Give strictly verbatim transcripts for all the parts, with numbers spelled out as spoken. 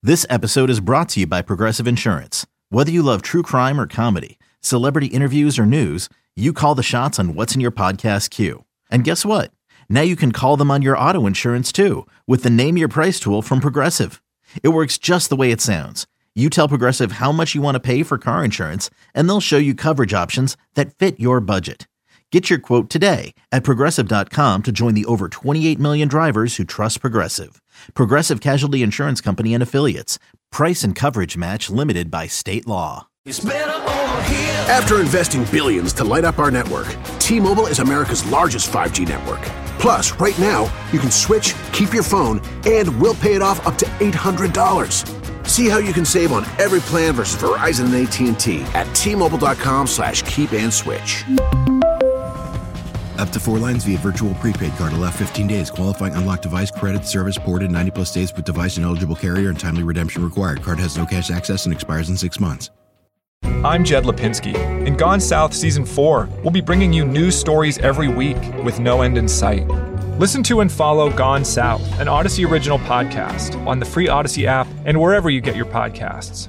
This episode is brought to you by Progressive Insurance. Whether you love true crime or comedy, celebrity interviews or news, you call the shots on what's in your podcast queue. And guess what? Now you can call them on your auto insurance too with the Name Your Price tool from Progressive. It works just the way it sounds. You tell Progressive how much you want to pay for car insurance, and they'll show you coverage options that fit your budget. Get your quote today at Progressive dot com to join the over twenty-eight million drivers who trust Progressive. Progressive Casualty Insurance Company and Affiliates. Price and coverage match limited by state law. It's better over here. After investing billions to light up our network, T-Mobile is America's largest five G network. Plus, right now, you can switch, keep your phone, and we'll pay it off up to eight hundred dollars. See how you can save on every plan versus Verizon and A T and T at T-Mobile.com slash keep and switch. Up to four lines via virtual prepaid card. Allow fifteen days. Qualifying unlocked device credit service ported ninety plus days with device and eligible carrier and timely redemption required. Card has no cash access and expires in six months. I'm Jed Lipinski. In Gone South Season four, we'll be bringing you news stories every week with no end in sight. Listen to and follow Gone South, an Odyssey original podcast, on the free Odyssey app and wherever you get your podcasts.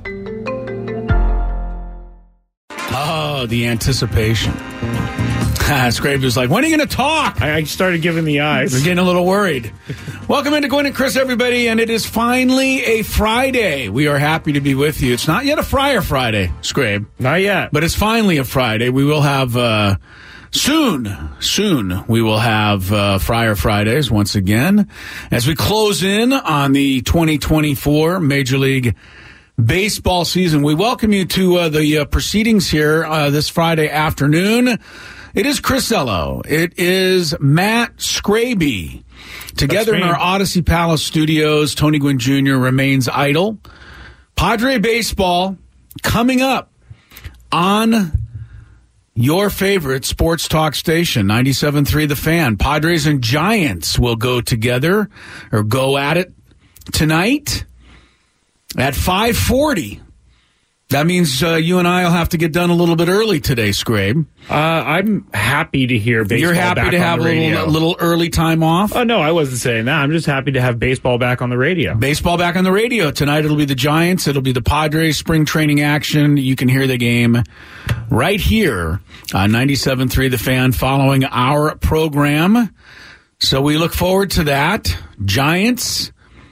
Oh, the anticipation. Scrape was like, when are you going to talk? I started giving the eyes. We're getting a little worried. Welcome into Gwynn and Chris, everybody, and it is finally a Friday. We are happy to be with you. It's not yet a Friar Friday, Scrape. Not yet. But it's finally a Friday. We will have, uh, soon, soon, we will have uh, Friar Fridays once again as we close in on the twenty twenty-four Major League Baseball season. We welcome you to uh, the uh, proceedings here uh, this Friday afternoon. It is Chris Ello. It is Matt Scraby. Together in our Odyssey Palace studios, Tony Gwynn Junior remains idle. Padre Baseball coming up on your favorite sports talk station, ninety-seven point three The Fan. Padres and Giants will go together or go at it tonight at five forty. That means uh, you and I will have to get done a little bit early today, Scrabe. Uh, I'm happy to hear baseball. You're happy back to on have a the little, a little early time off? Oh, no, I wasn't saying that. I'm just happy to have baseball back on the radio. Baseball back on the radio. Tonight it'll be the Giants. It'll be the Padres spring training action. You can hear the game right here on ninety-seven point three The Fan following our program. So we look forward to that. Giants.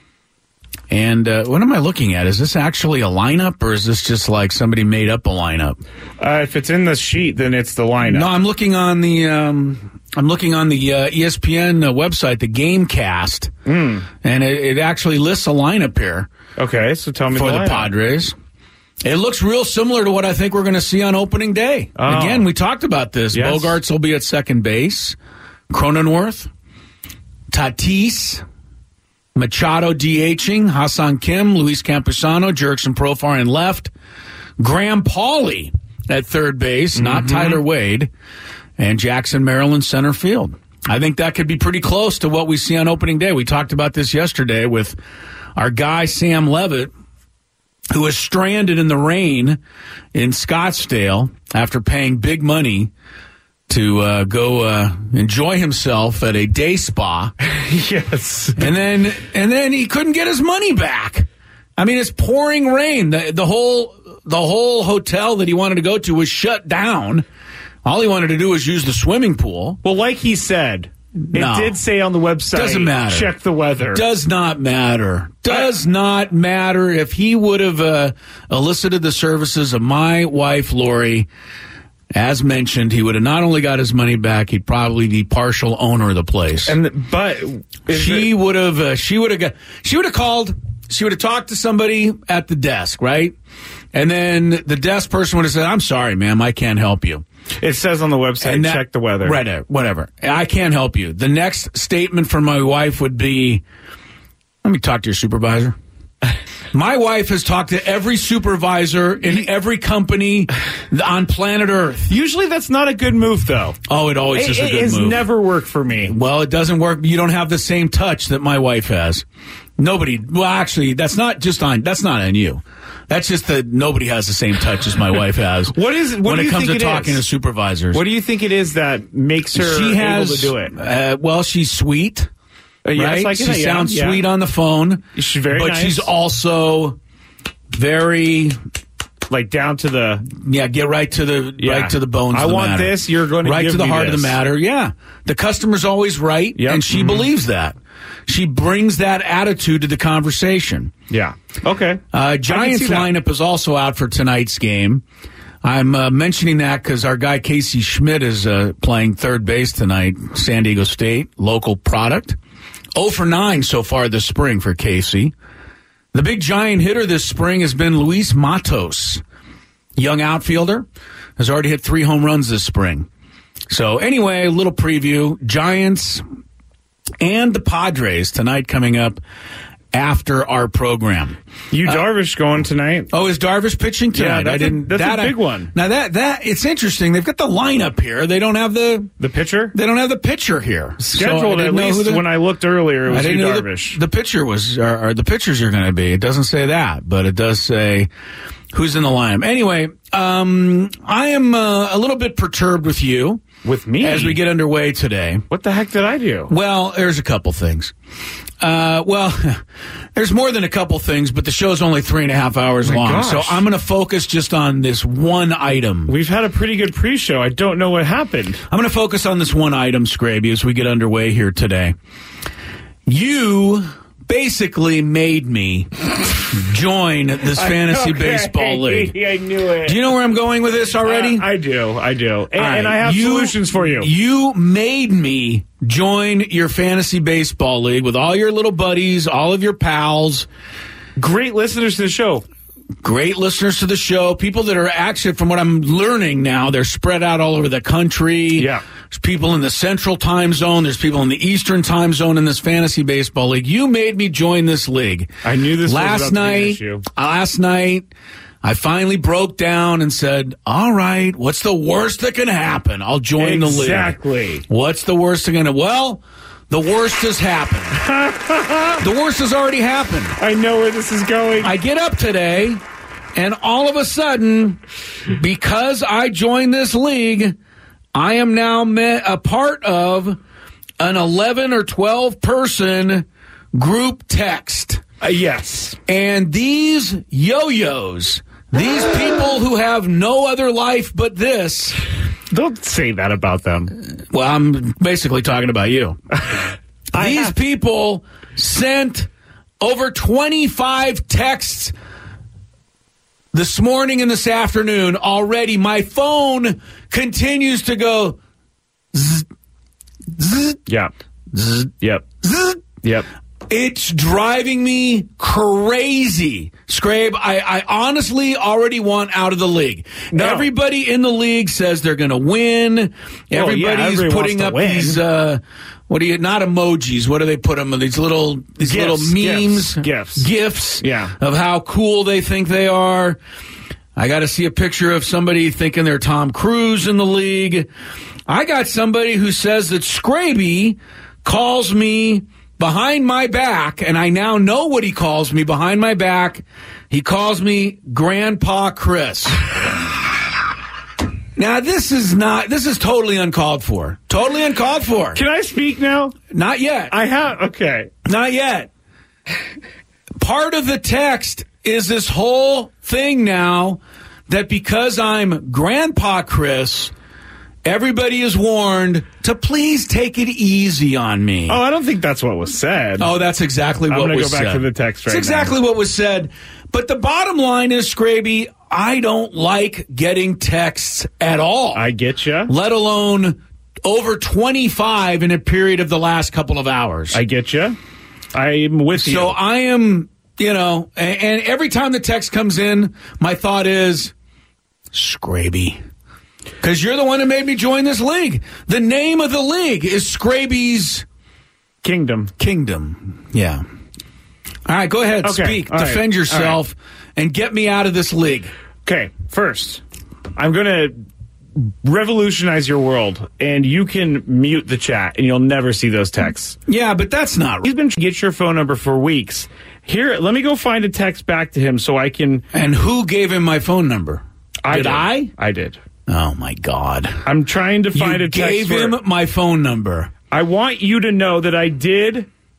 And uh, what am I looking at? Is this actually a lineup, or is this just like somebody made up a lineup? Uh, if it's in the sheet, then it's the lineup. No, I'm looking on the um, I'm looking on the uh, E S P N uh, website, the Gamecast, mm. and it, it actually lists a lineup here. Okay, so tell me for the, the Padres. It looks real similar to what I think we're going to see on opening day. Oh. Again, we talked about this. Yes. Bogarts will be at second base. Cronenworth, Tatis, Machado DHing, Hassan Kim, Luis Campusano, Jurickson Profar in left, Graham Pauley at third base, mm-hmm. not Tyler Wade, and Jackson Maryland center field. I think that could be pretty close to what we see on opening day. We talked about this yesterday with our guy Sam Levitt, who was stranded in the rain in Scottsdale after paying big money to uh, go uh, enjoy himself at a day spa. Yes. And then and then he couldn't get his money back. I mean, it's pouring rain. The, the whole the whole hotel that he wanted to go to was shut down. All he wanted to do was use the swimming pool. Well, like he said, it no. did say on the website, doesn't matter. Check the weather. Does not matter. Does not matter. If he would have uh, elicited the services of my wife, Lori, as mentioned, he would have not only got his money back, he'd probably be partial owner of the place. And but she it, would have, uh, she would have got, she would have called, she would have talked to somebody at the desk, right? And then the desk person would have said, "I'm sorry, ma'am, I can't help you." It says on the website, that, check the weather. Right, whatever. I can't help you. The next statement from my wife would be, "Let me talk to your supervisor." My wife has talked to every supervisor in every company on planet Earth. Usually that's not a good move, though. Oh, it always it, is a good move. It has never worked for me. Well, it doesn't work. You don't have the same touch that my wife has. Nobody, well, actually, that's not just on, that's not on you. That's just that nobody has the same touch as my wife has. What is What when do it you comes think to it talking is? to supervisors? What do you think it is that makes her she has, able to do it? Uh, well, she's sweet. Uh, yes, right? I can, she yeah, sounds yeah. sweet on the phone. She's very but nice. she's also very like down to the yeah. Get right to the yeah. right to the bones. I of the want matter. this. You're going to right give to the me heart this. of the matter. Yeah, the customer's always right, Yep. and she mm-hmm. believes that. She brings that attitude to the conversation. Yeah. Okay. Uh, Giants lineup is also out for tonight's game. I'm uh, mentioning that because our guy Casey Schmidt is uh, playing third base tonight, San Diego State, local product. oh for nine so far this spring for Casey. The big Giant hitter this spring has been Luis Matos, young outfielder, has already hit three home runs this spring. So anyway, a little preview. Giants and the Padres tonight coming up after our program. You uh, Darvish going tonight? Oh, is Darvish pitching tonight? Yeah, that's I didn't. A, that's that a big I, one. Now that that it's interesting. They've got the lineup here. They don't have the the pitcher. They don't have the pitcher here. Scheduled so at least the, when I looked earlier, it was I didn't you know Darvish. The, the pitcher was or, or the pitchers are going to be. It doesn't say that, but it does say who's in the lineup. Anyway, um, I am uh, a little bit perturbed with you. With me? As we get underway today. What the heck did I do? Well, there's a couple things. Uh, well, there's more than a couple things, but the show's only three and a half hours Oh my long. gosh. So I'm going to focus just on this one item. We've had a pretty good pre-show. I don't know what happened. I'm going to focus on this one item, Scraby, as we get underway here today. You basically made me join this fantasy Okay. baseball league. I knew it. Do you know where I'm going with this already? Uh, I do. I do. And, right, and I have you, solutions for you. You made me join your fantasy baseball league with all your little buddies, all of your pals. Great listeners to the show. Great listeners to the show. People that are actually, from what I'm learning now, they're spread out all over the country. Yeah. There's people in the central time zone. There's people in the eastern time zone in this fantasy baseball league. You made me join this league. I knew this last was about to be an night. issue. Last night, I finally broke down and said, all right, what's the worst that can happen? I'll join the league. Exactly. What's the worst that can happen? Well, the worst has happened. The worst has already happened. I know where this is going. I get up today, and all of a sudden, because I joined this league, I am now met a part of an eleven or twelve person group text. Uh, yes. And these yo-yos, these people who have no other life but this. Don't say that about them. Well, I'm basically talking about you. These have- people sent over twenty-five texts this morning and this afternoon already. My phone continues to go zzz, zzz, Yeah. zzz, Yep. zzz. Yep. It's driving me crazy. Scrabe, I, I honestly already want out of the league. No. Everybody in the league says they're going to win. yeah, Everybody's everybody putting wants to up win. these, uh, what do you, not emojis, what do they put them? These little, these Gifs, little memes. gifs, gifs. Gifs. Yeah. Of how cool they think they are. I got to see a picture of somebody thinking they're Tom Cruise in the league. I got somebody who says that Scraby calls me behind my back, and I now know what he calls me behind my back. He calls me Grandpa Chris. Now, this is not, this is totally uncalled for. Totally uncalled for. Can I speak now? Not yet. I have. Okay. Not yet. Part of the text is this whole thing now that because I'm Grandpa Chris, everybody is warned to please take it easy on me. Oh, I don't think that's what was said. Oh, that's exactly I'm what gonna was go back said. to the text right That's exactly what was said. But the bottom line is, Scraby, I don't like getting texts at all. I get you. Let alone over twenty-five in a period of the last couple of hours. I get you. I'm with you. So I am, you know, and, and every time the text comes in, my thought is, Scraby. Because you're the one who made me join this league. The name of the league is Scraby's Kingdom. Kingdom. Yeah. All right, go ahead, Okay, speak, all right, defend all yourself, and get me out of this league. Okay, first, I'm going to revolutionize your world, and you can mute the chat, and you'll never see those texts. Yeah, but that's not He's been trying to get your phone number for weeks. Here, let me go find a text back to him so I can... And who gave him my phone number? I did, did I? I did. Oh, my God. I'm trying to find You a text gave where- him my phone number. I want you to know that I did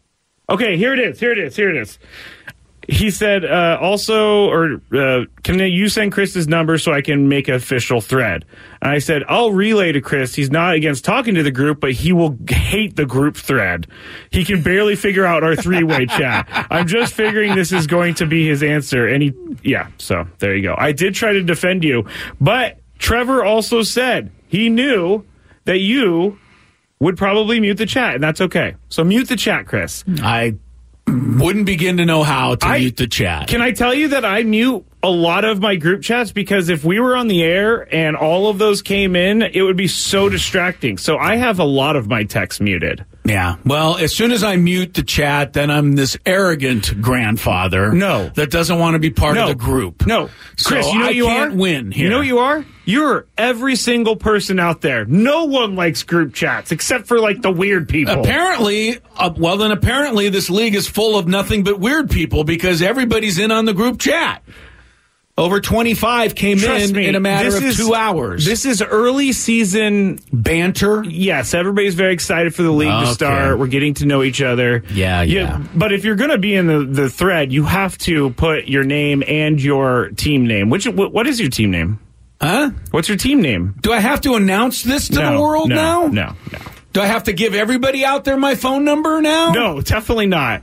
Okay, here it is. Here it is. Here it is. He said, uh, also, or uh, can you send Chris's number so I can make an official thread? And I said, I'll relay to Chris. He's not against talking to the group, but he will hate the group thread. He can barely figure out our three-way chat. I'm just figuring this is going to be his answer. And he, yeah, so there you go. I did try to defend you, but Trevor also said he knew that you would probably mute the chat, and that's okay. So mute the chat, Chris. I wouldn't begin to know how to I, mute the chat. Can I tell you that I mute a lot of my group chats because if we were on the air and all of those came in, it would be so distracting. So I have a lot of my texts muted. Yeah. Well, as soon as I mute the chat, then I'm this arrogant grandfather. No. That doesn't want to be part no. of the group. No. Chris, so you know I you can't are? win here. You know what you are? You're every single person out there. No one likes group chats except for like the weird people. Apparently, uh, well then apparently this league is full of nothing but weird people because everybody's in on the group chat. Over twenty-five came Trust in me, in a matter this of is, two hours. This is early season banter. Yes, everybody's very excited for the league Okay. to start. We're getting to know each other. Yeah, yeah. But if you're going to be in the, the thread, you have to put your name and your team name. Which what, what is your team name? Huh? What's your team name? Do I have to announce this to no, the world no, now? No, no. Do I have to give everybody out there my phone number now? No, definitely not.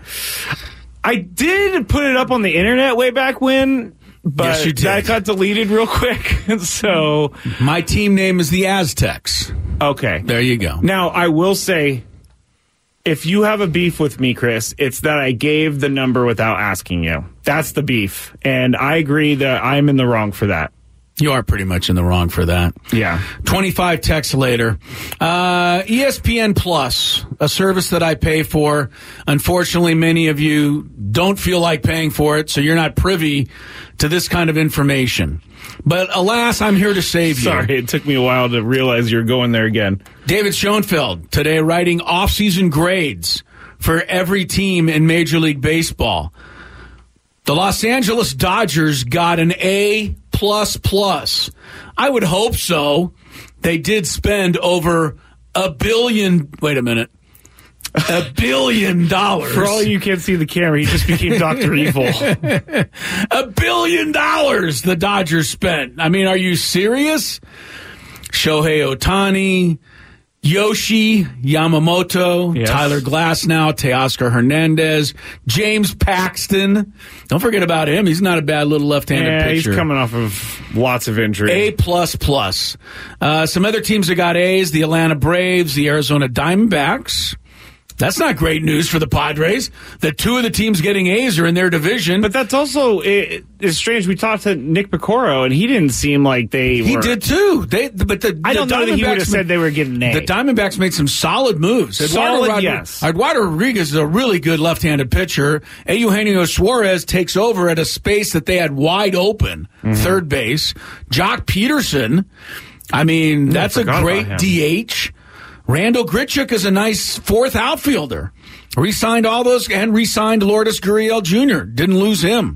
I did put it up on the internet way back when, but Yes, you did. that got deleted real quick. So My team name is the Aztecs. okay. There you go. Now, I will say, if you have a beef with me, Chris, it's that I gave the number without asking you. That's the beef. And I agree that I'm in the wrong for that. You are pretty much in the wrong for that. Yeah. twenty-five texts later. Uh, E S P N Plus, a service that I pay for. Unfortunately, many of you don't feel like paying for it, so you're not privy to this kind of information. But alas, I'm here to save you. Sorry, it took me a while to realize you're going there again. David Schoenfeld today writing off-season grades for every team in Major League Baseball. The Los Angeles Dodgers got an A plus plus. I would hope so. They did spend over a billion. Wait a minute. A billion dollars. For all you can't see the camera, he just became Doctor Evil. A billion dollars the Dodgers spent. I mean, are you serious? Shohei Ohtani, Yoshi Yamamoto, Yes. Tyler Glasnow, Teoscar Hernandez, James Paxton. Don't forget about him. He's not a bad little left-handed Yeah, pitcher. he's coming off of lots of injury. A plus plus. Uh, some other teams that got A's: the Atlanta Braves, the Arizona Diamondbacks. That's not great news for the Padres. That two of the teams getting A's are in their division. But that's also it, it's strange. We talked to Nick Picoro, and he didn't seem like they. he were, did too. They, but the I the don't know that he would have Diamondbacks said they were getting an A. The Diamondbacks made some solid moves. Solid, Eduardo, yes. Eduardo Rodriguez is a really good left-handed pitcher. Eugenio Suarez takes over at a space that they had wide open, Mm-hmm. third base. Jock Peterson, I mean, Yeah, that's I a forgot great about him. D H. Randall Grichuk is a nice fourth outfielder. Re-signed all those and re-signed Lourdes Gurriel Junior Didn't lose him.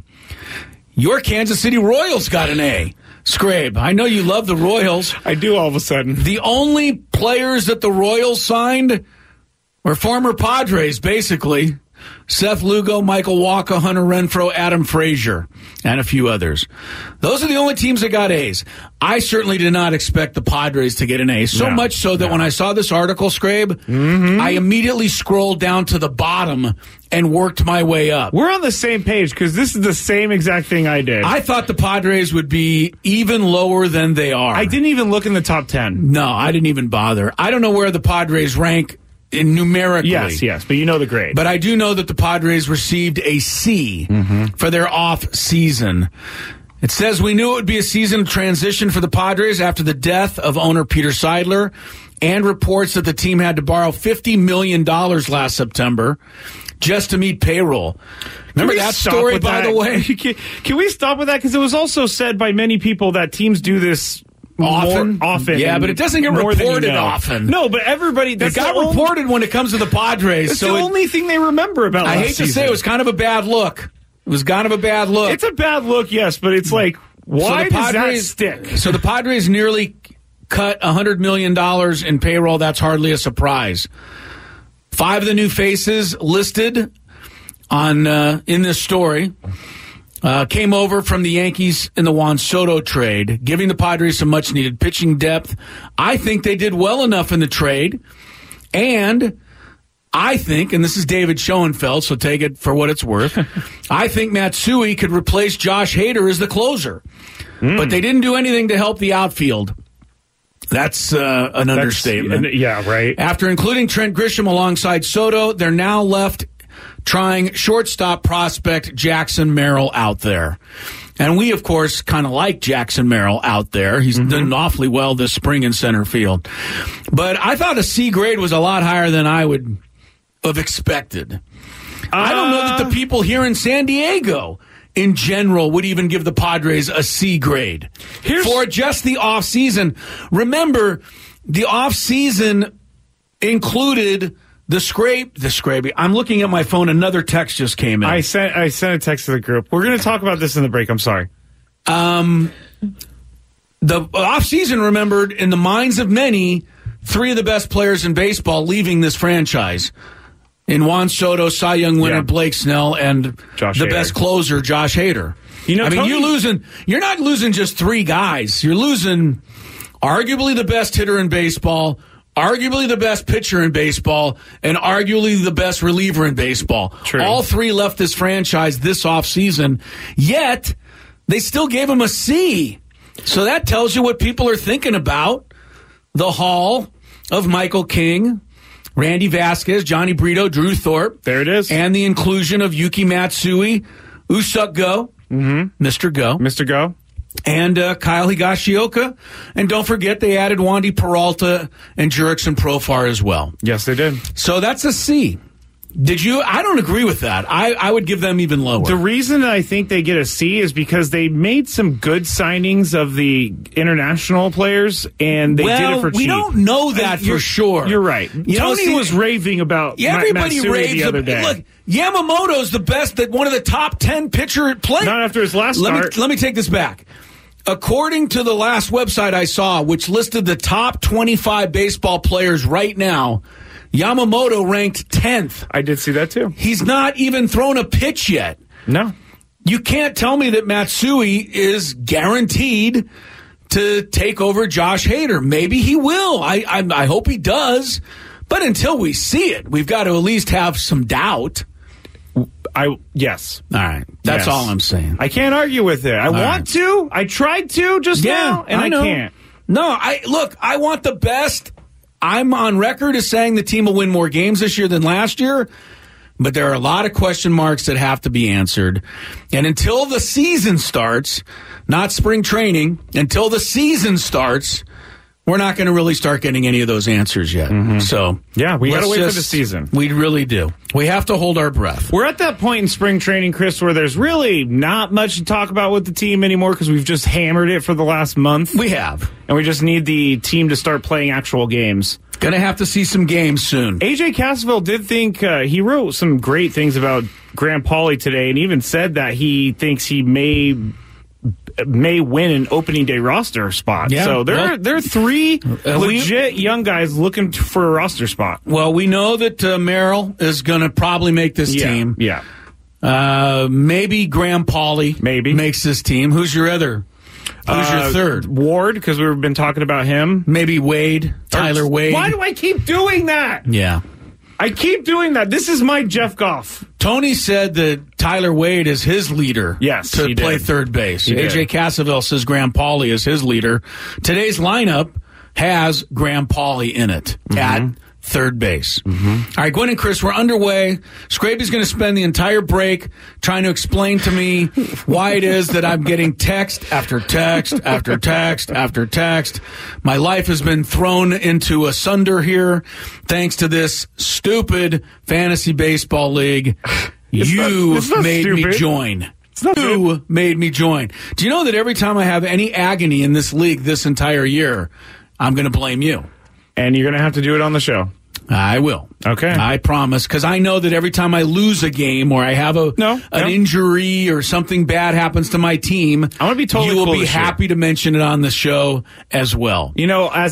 Your Kansas City Royals got an A. Scrabe, I know you love the Royals. I do all of a sudden. The only players that the Royals signed were former Padres, basically. Seth Lugo, Michael Wacha, Hunter Renfroe, Adam Frazier, and a few others. Those are the only teams that got A's. I certainly did not expect the Padres to get an A. So No, much so that no. when I saw this article, Scrabe, Mm-hmm. I immediately scrolled down to the bottom and worked my way up. We're on the same page because this is the same exact thing I did. I thought the Padres would be even lower than they are. I didn't even look in the top ten. No, I didn't even bother. I don't know where the Padres rank in numerically. Yes, yes, but you know the grade. But I do know that the Padres received a C Mm-hmm. for their off season. It says we knew it would be a season of transition for the Padres after the death of owner Peter Seidler, and reports that the team had to borrow fifty million dollars last September just to meet payroll. Remember Can we that stop story, with by that? the way? Can, can we stop with that? Because it was also said by many people that teams do this Often? more often. Yeah, and but it doesn't get more than you reported know. often. No, but everybody. It That's got the only- reported when it comes to the Padres. It's so the it- only thing they remember about. I last hate to season. say it was kind of a bad look. It was kind of a bad look. It's a bad look, yes, but it's like, why So the does that Padres- stick? So the Padres nearly cut one hundred million dollars in payroll. That's hardly a surprise. Five of the new faces listed on uh, in this story. Uh, came over from the Yankees in the Juan Soto trade, giving the Padres some much-needed pitching depth. I think they did well enough in the trade, and I think, and this is David Schoenfeld, so take it for what it's worth, I think Matsui could replace Josh Hader as the closer. Mm. But they didn't do anything to help the outfield. That's uh, an That's, understatement. Yeah, right. After including Trent Grisham alongside Soto, they're now left trying shortstop prospect Jackson Merrill out there. And we, of course, kind of like Jackson Merrill out there. He's mm-hmm. done awfully well this spring in center field. But I thought a C grade was a lot higher than I would have expected. Uh, I don't know that the people here in San Diego in general would even give the Padres a C grade for just the offseason. Remember, the offseason included the scrape, the scraping. I'm looking at my phone. Another text just came in. I sent I sent a text to the group. We're going to talk about this in the break. I'm sorry. Um, the offseason, remembered, in the minds of many, three of the best players in baseball leaving this franchise. In Juan Soto, Cy Young winner yeah. Blake Snell, and Josh the Hader. Best closer, Josh Hader. You know, I mean, Tony, you're losing. You're not losing just three guys. You're losing arguably the best hitter in baseball, arguably the best pitcher in baseball, and arguably the best reliever in baseball. True. All three left this franchise this offseason, yet they still gave him a C. So that tells you what people are thinking about the haul of Michael King, Randy Vasquez, Johnny Brito, Drew Thorpe. There it is. And the inclusion of Yuki Matsui, Usuk Go, mm-hmm. Mister Go. Mister Go. And uh, Kyle Higashioka. And don't forget, they added Wandy Peralta and Jurickson Profar as well. Yes, they did. So that's a C. Did you? I don't agree with that. I, I would give them even lower. The reason I think they get a C is because they made some good signings of the international players, and they well, did it for cheap. We don't know that for sure. You're right. You Tony know, see, was raving about yeah, everybody Matsui raves the other day. Look, Yamamoto's the best, that one of the top ten pitcher players. Not after his last let start. Me, let me take this back. According to the last website I saw, which listed the top twenty-five baseball players right now, Yamamoto ranked tenth. I did see that too. He's not even thrown a pitch yet. No. You can't tell me that Matsui is guaranteed to take over Josh Hader. Maybe he will. I, I, I hope he does. But until we see it, we've got to at least have some doubt. I yes. All right. That's yes. all I'm saying. I can't argue with it. I all want right. to. I tried to just yeah, now, and I, I can't. No, I look, I want the best. I'm on record as saying the team will win more games this year than last year, but there are a lot of question marks that have to be answered. And until the season starts, not spring training, until the season starts, we're not going to really start getting any of those answers yet. Mm-hmm. So yeah, we got to wait just, for the season. We really do. We have to hold our breath. We're at that point in spring training, Chris, where there's really not much to talk about with the team anymore because we've just hammered it for the last month. We have. And we just need the team to start playing actual games. Going to have to see some games soon. A J Cassavell did think, uh, he wrote some great things about Graham Pauley today, and even said that he thinks he may may win an opening day roster spot. Yeah, so there, well, are, there are three uh, legit we, young guys looking t- for a roster spot. Well, we know that uh, Merrill is going to probably make this yeah, team. Yeah. Uh, maybe Graham Pauley maybe makes this team. Who's your other? Who's uh, your third? Ward, because we've been talking about him. Maybe Wade, Tyler or, Wade. Why do I keep doing that? Yeah. I keep doing that. This is my Jeff Goff. Tony said that Tyler Wade is his leader yes, to play did. third base. He A J did. Cassavell says Graham Pauley is his leader. Today's lineup has Graham Pauley in it mm-hmm. at third base. Mm-hmm. All right, Gwen and Chris, we're underway. Scraby's going to spend the entire break trying to explain to me why it is that I'm getting text after text after text after text. My life has been thrown into asunder here thanks to this stupid fantasy baseball league. It's you not, it's not made stupid. me join. You good. made me join. Do you know that every time I have any agony in this league this entire year, I'm going to blame you? And you're going to have to do it on the show. I will. Okay. I promise, because I know that every time I lose a game or I have a no, an no. injury or something bad happens to my team, I want to be totally you will cool be happy year. to mention it on the show as well. You know, as a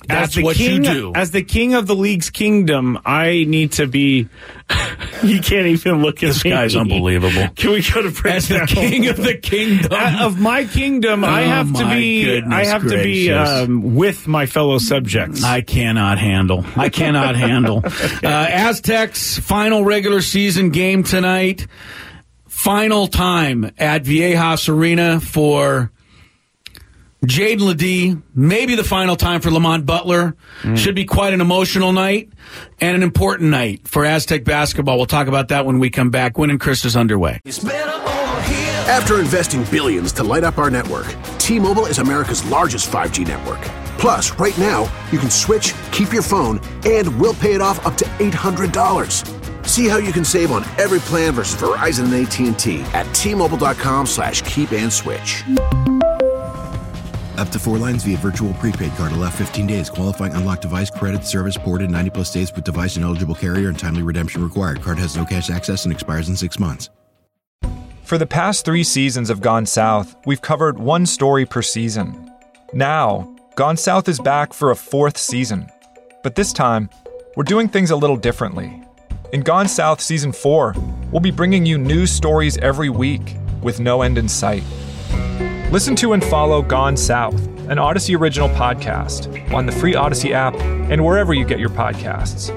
That's as the what king, you do. As the king of the league's kingdom, I need to be. You can't even look at this me. guy's unbelievable. Can we go to break As the now? king of the kingdom Uh, of my kingdom, I Oh, have to my be. goodness I have to be gracious. um, with my fellow subjects. I cannot handle. I cannot handle. Uh, Aztecs final regular season game tonight. Final time at Viejas Arena for Jaden LeDee. Maybe the final time for Lamont Butler. Mm. Should be quite an emotional night and an important night for Aztec basketball. We'll talk about that when we come back. Win and Chris is underway. After investing billions to light up our network, T-Mobile is America's largest five G network. Plus, right now, you can switch, keep your phone, and we'll pay it off up to eight hundred dollars. See how you can save on every plan versus Verizon and A T and T at T-Mobile.com slash keep and switch. Up to four lines via virtual prepaid card. Allow fifteen days. Qualifying unlocked device credit service ported ninety plus days with device and eligible carrier and timely redemption required. Card has no cash access and expires in six months. For the past three seasons of Gone South, we've covered one story per season. Now, Gone South is back for a fourth season. But this time, we're doing things a little differently. In Gone South Season four, we'll be bringing you news stories every week with no end in sight. Listen to and follow Gone South, an Odyssey original podcast, on the free Odyssey app and wherever you get your podcasts.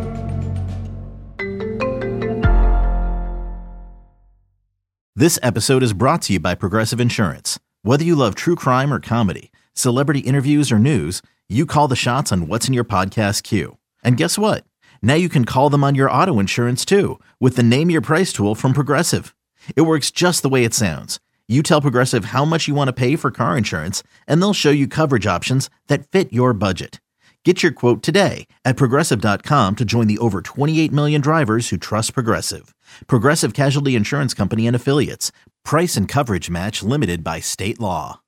This episode is brought to you by Progressive Insurance. Whether you love true crime or comedy, celebrity interviews or news, you call the shots on what's in your podcast queue. And guess what? Now you can call them on your auto insurance too with the Name Your Price tool from Progressive. It works just the way it sounds. You tell Progressive how much you want to pay for car insurance, and they'll show you coverage options that fit your budget. Get your quote today at Progressive dot com to join the over twenty-eight million drivers who trust Progressive. Progressive Casualty Insurance Company and Affiliates. Price and coverage match limited by state law.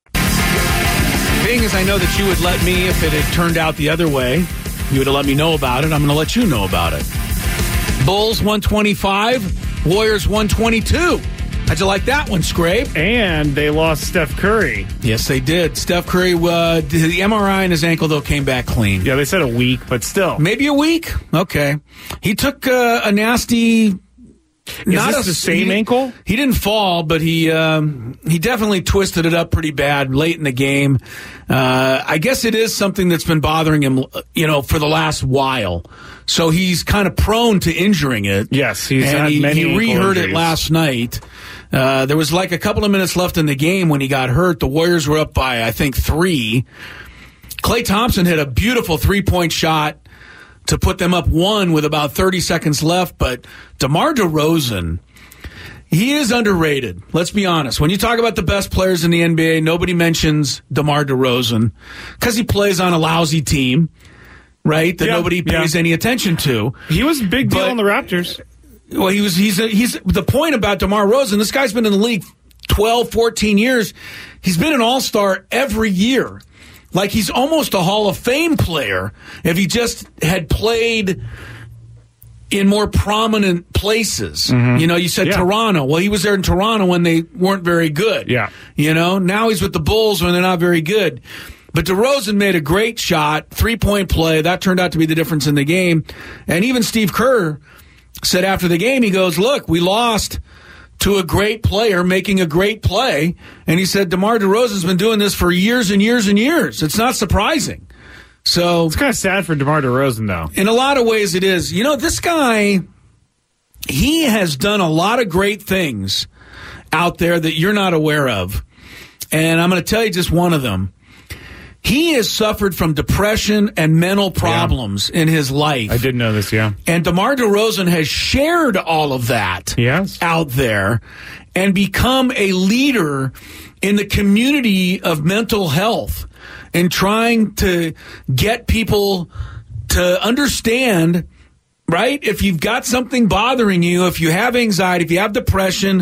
Being as I know that you would let me, if it had turned out the other way, you would have let me know about it. I'm going to let you know about it. Bulls one twenty-five, Warriors one twenty-two. How'd you like that one, Scrape? And they lost Steph Curry. Yes, they did. Steph Curry, uh, the M R I in his ankle, though, came back clean. Yeah, they said a week, but still. Maybe a week? Okay. He took uh, a nasty... Is not this a, the same he, ankle? He didn't fall, but he um, he definitely twisted it up pretty bad late in the game. Uh, I guess it is something that's been bothering him, you know, for the last while. So he's kind of prone to injuring it. Yes, he's and had he, many he ankle re-hurt injuries. it last night. Uh, there was like a couple of minutes left in the game when he got hurt. The Warriors were up by, I think, three. Klay Thompson hit a beautiful three-point shot to put them up one with about thirty seconds left. But DeMar DeRozan, he is underrated. Let's be honest. When you talk about the best players in the N B A, nobody mentions DeMar DeRozan because he plays on a lousy team, right, that yeah, nobody pays yeah. any attention to. He was a big deal But- on the Raptors. Well, he was. He's. A, he's. The point about DeMar DeRozan, this guy's been in the league twelve, fourteen years. He's been an all-star every year. Like he's almost a Hall of Fame player if he just had played in more prominent places. Mm-hmm. You know, you said yeah. Toronto. Well, he was there in Toronto when they weren't very good. Yeah. You know, now he's with the Bulls when they're not very good. But DeRozan made a great shot, three-point play. That turned out to be the difference in the game. And even Steve Kerr said after the game, he goes, look, we lost to a great player making a great play. And he said, DeMar DeRozan's been doing this for years and years and years. It's not surprising. So It's kind of sad for DeMar DeRozan, though. in a lot of ways it is. You know, this guy, he has done a lot of great things out there that you're not aware of. And I'm going to tell you just one of them. He has suffered from depression and mental problems yeah. in his life. I did know this, yeah. And DeMar DeRozan has shared all of that Yes. out there and become a leader in the community of mental health and trying to get people to understand, right? If you've got something bothering you, if you have anxiety, if you have depression,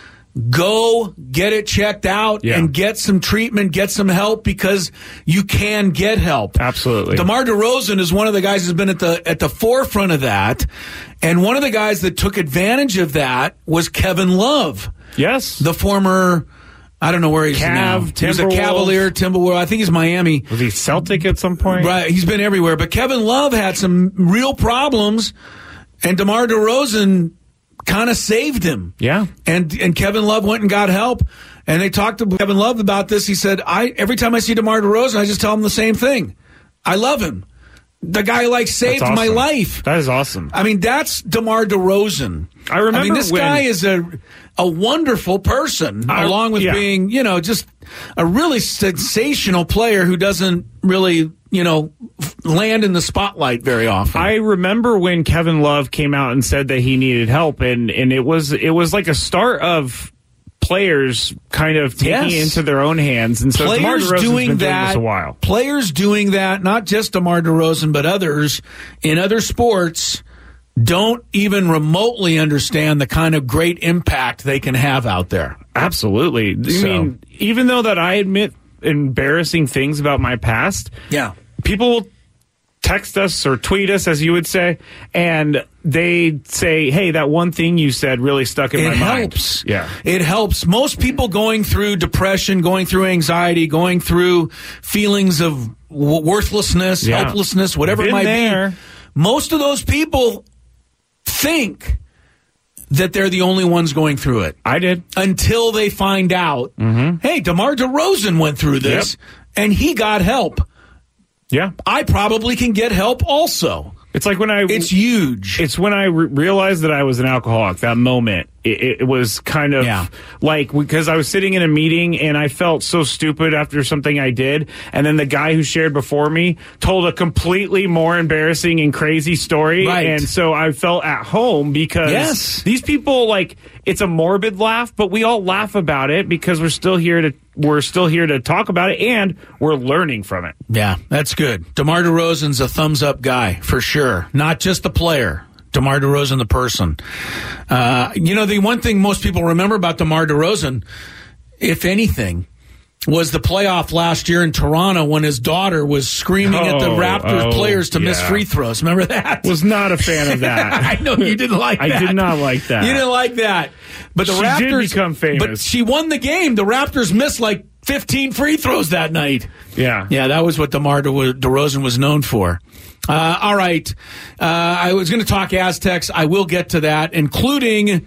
go get it checked out yeah. and get some treatment, get some help because you can get help. Absolutely. DeMar DeRozan is one of the guys who's been at the at the forefront of that. And one of the guys that took advantage of that was Kevin Love. Yes. The former I don't know where he's Cav, now. He was a Cavalier, Timberwolves. I think he's Miami. Was he Celtic at some point? Right. He's been everywhere. But Kevin Love had some real problems, and DeMar DeRozan kind of saved him. Yeah. And and Kevin Love went and got help. And they talked to Kevin Love about this. He said, "I every time I see DeMar DeRozan, I just tell him the same thing. I love him. The guy like saved awesome. my life." That is awesome. I mean, that's DeMar DeRozan. I remember I mean, this when, guy is a a wonderful person, I, along with yeah. being, you know, just a really sensational player who doesn't really, you know, land in the spotlight very often. I remember when Kevin Love came out and said that he needed help, and, and it was it was like a start of players kind of taking yes. it into their own hands. And so DeMar players DeRozan's doing been that, doing this a while. Players doing that, not just DeMar DeRozan, but others in other sports, don't even remotely understand the kind of great impact they can have out there. Absolutely. I So. mean, even though that I admit embarrassing things about my past, Yeah. people will text us or tweet us, as you would say, and they say, hey, that one thing you said really stuck in It my mind. helps. Yeah. It helps. Most people going through depression, going through anxiety, going through feelings of w- worthlessness, Yeah. helplessness, whatever Been it might there. be. Most of those people think that they're the only ones going through it. I did. Until they find out, Mm-hmm. hey, DeMar DeRozan went through this, Yep. and he got help. Yeah. I probably can get help also. It's like when I... It's huge. It's when I re- realized that I was an alcoholic, that moment. It, it was kind of Yeah. like, because I was sitting in a meeting and I felt so stupid after something I did. And then the guy who shared before me told a completely more embarrassing and crazy story. Right. And so I felt at home because Yes. these people, like, it's a morbid laugh, but we all laugh about it because we're still here to we're still here to talk about it, and we're learning from it. Yeah, that's good. DeMar DeRozan's a thumbs-up guy, for sure. Not just the player. DeMar DeRozan, the person. Uh, you know, the one thing most people remember about DeMar DeRozan, if anything, was the playoff last year in Toronto when his daughter was screaming at the Oh, Raptors oh, players to miss yeah. free throws. Remember that? Was not a fan of that. I know you didn't like I that. did not like that. You didn't like that. But the She Raptors did become famous. But she won the game. The Raptors missed like fifteen free throws that night. Yeah. Yeah, that was what DeMar De- DeRozan was known for. Uh, all right. Uh, I was going to talk Aztecs. I will get to that, including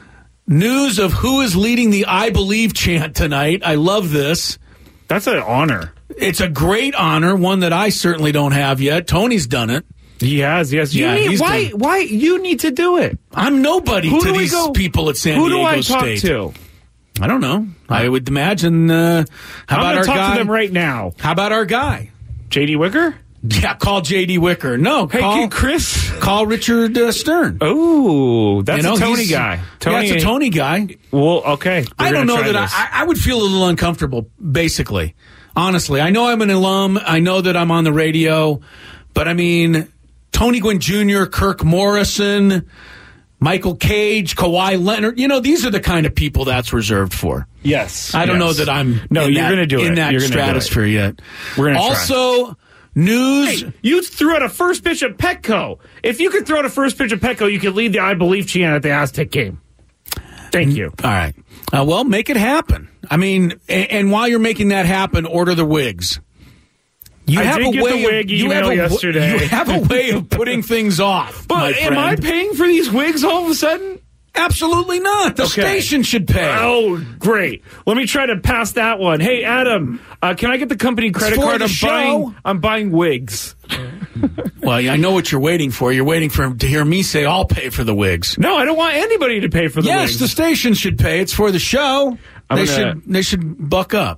news of who is leading the I Believe chant tonight. I love this. That's an honor. It's a great honor, one that I certainly don't have yet. Tony's done it. He has, yes. You Yeah, need, he's why? done- Why you need to do it? I'm nobody Who to do we these go- people at San Who Diego do I talk State. to? I don't know. I would imagine. Uh, how I'm about going our to talk guy? to them right now. How about our guy? J D Wicker? Yeah, call J D Wicker. No, Hey, call kid, Chris. Call Richard uh, Stern. Oh, that's You know, a Tony he's- guy. Tony, yeah, it's a Tony guy. Well, okay. I don't know that I, I would feel a little uncomfortable, basically. Honestly, I know I'm an alum. I know that I'm on the radio. But, I mean, Tony Gwynn Junior, Kirk Morrison, Michael Cage, Kawhi Leonard. You know, these are the kind of people that's reserved for. Yes. I don't yes. know that I'm no, in you're that, going to do it. in that You're gonna do it. stratosphere yet. We're gonna try. Also, news. Hey, you threw out a first pitch at Petco. If you could throw out a first pitch at Petco, you could lead the I Believe chant at the Aztec game. Thank you. All right. Uh, well, make it happen. I mean, and, and while you're making that happen, order the wigs. You I have did a get way the wig of, you email have a, yesterday. You have a way of putting things off. But my am I friend. paying for these wigs all of a sudden? Absolutely not. The Okay. station should pay. Oh, great. Let me try to pass that one. Hey, Adam, uh, can I get the company credit for card? the I'm show. buying I'm buying wigs. Well, yeah, I know what you're waiting for. You're waiting for to hear me say I'll pay for the wigs. No, I don't want anybody to pay for the Yes, wigs. the station should pay. It's for the show. I'm they gonna- should they should buck up.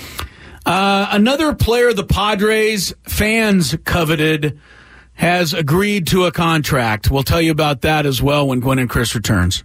Uh, another player the Padres fans coveted has agreed to a contract. We'll tell you about that as well when Gwen and Chris returns.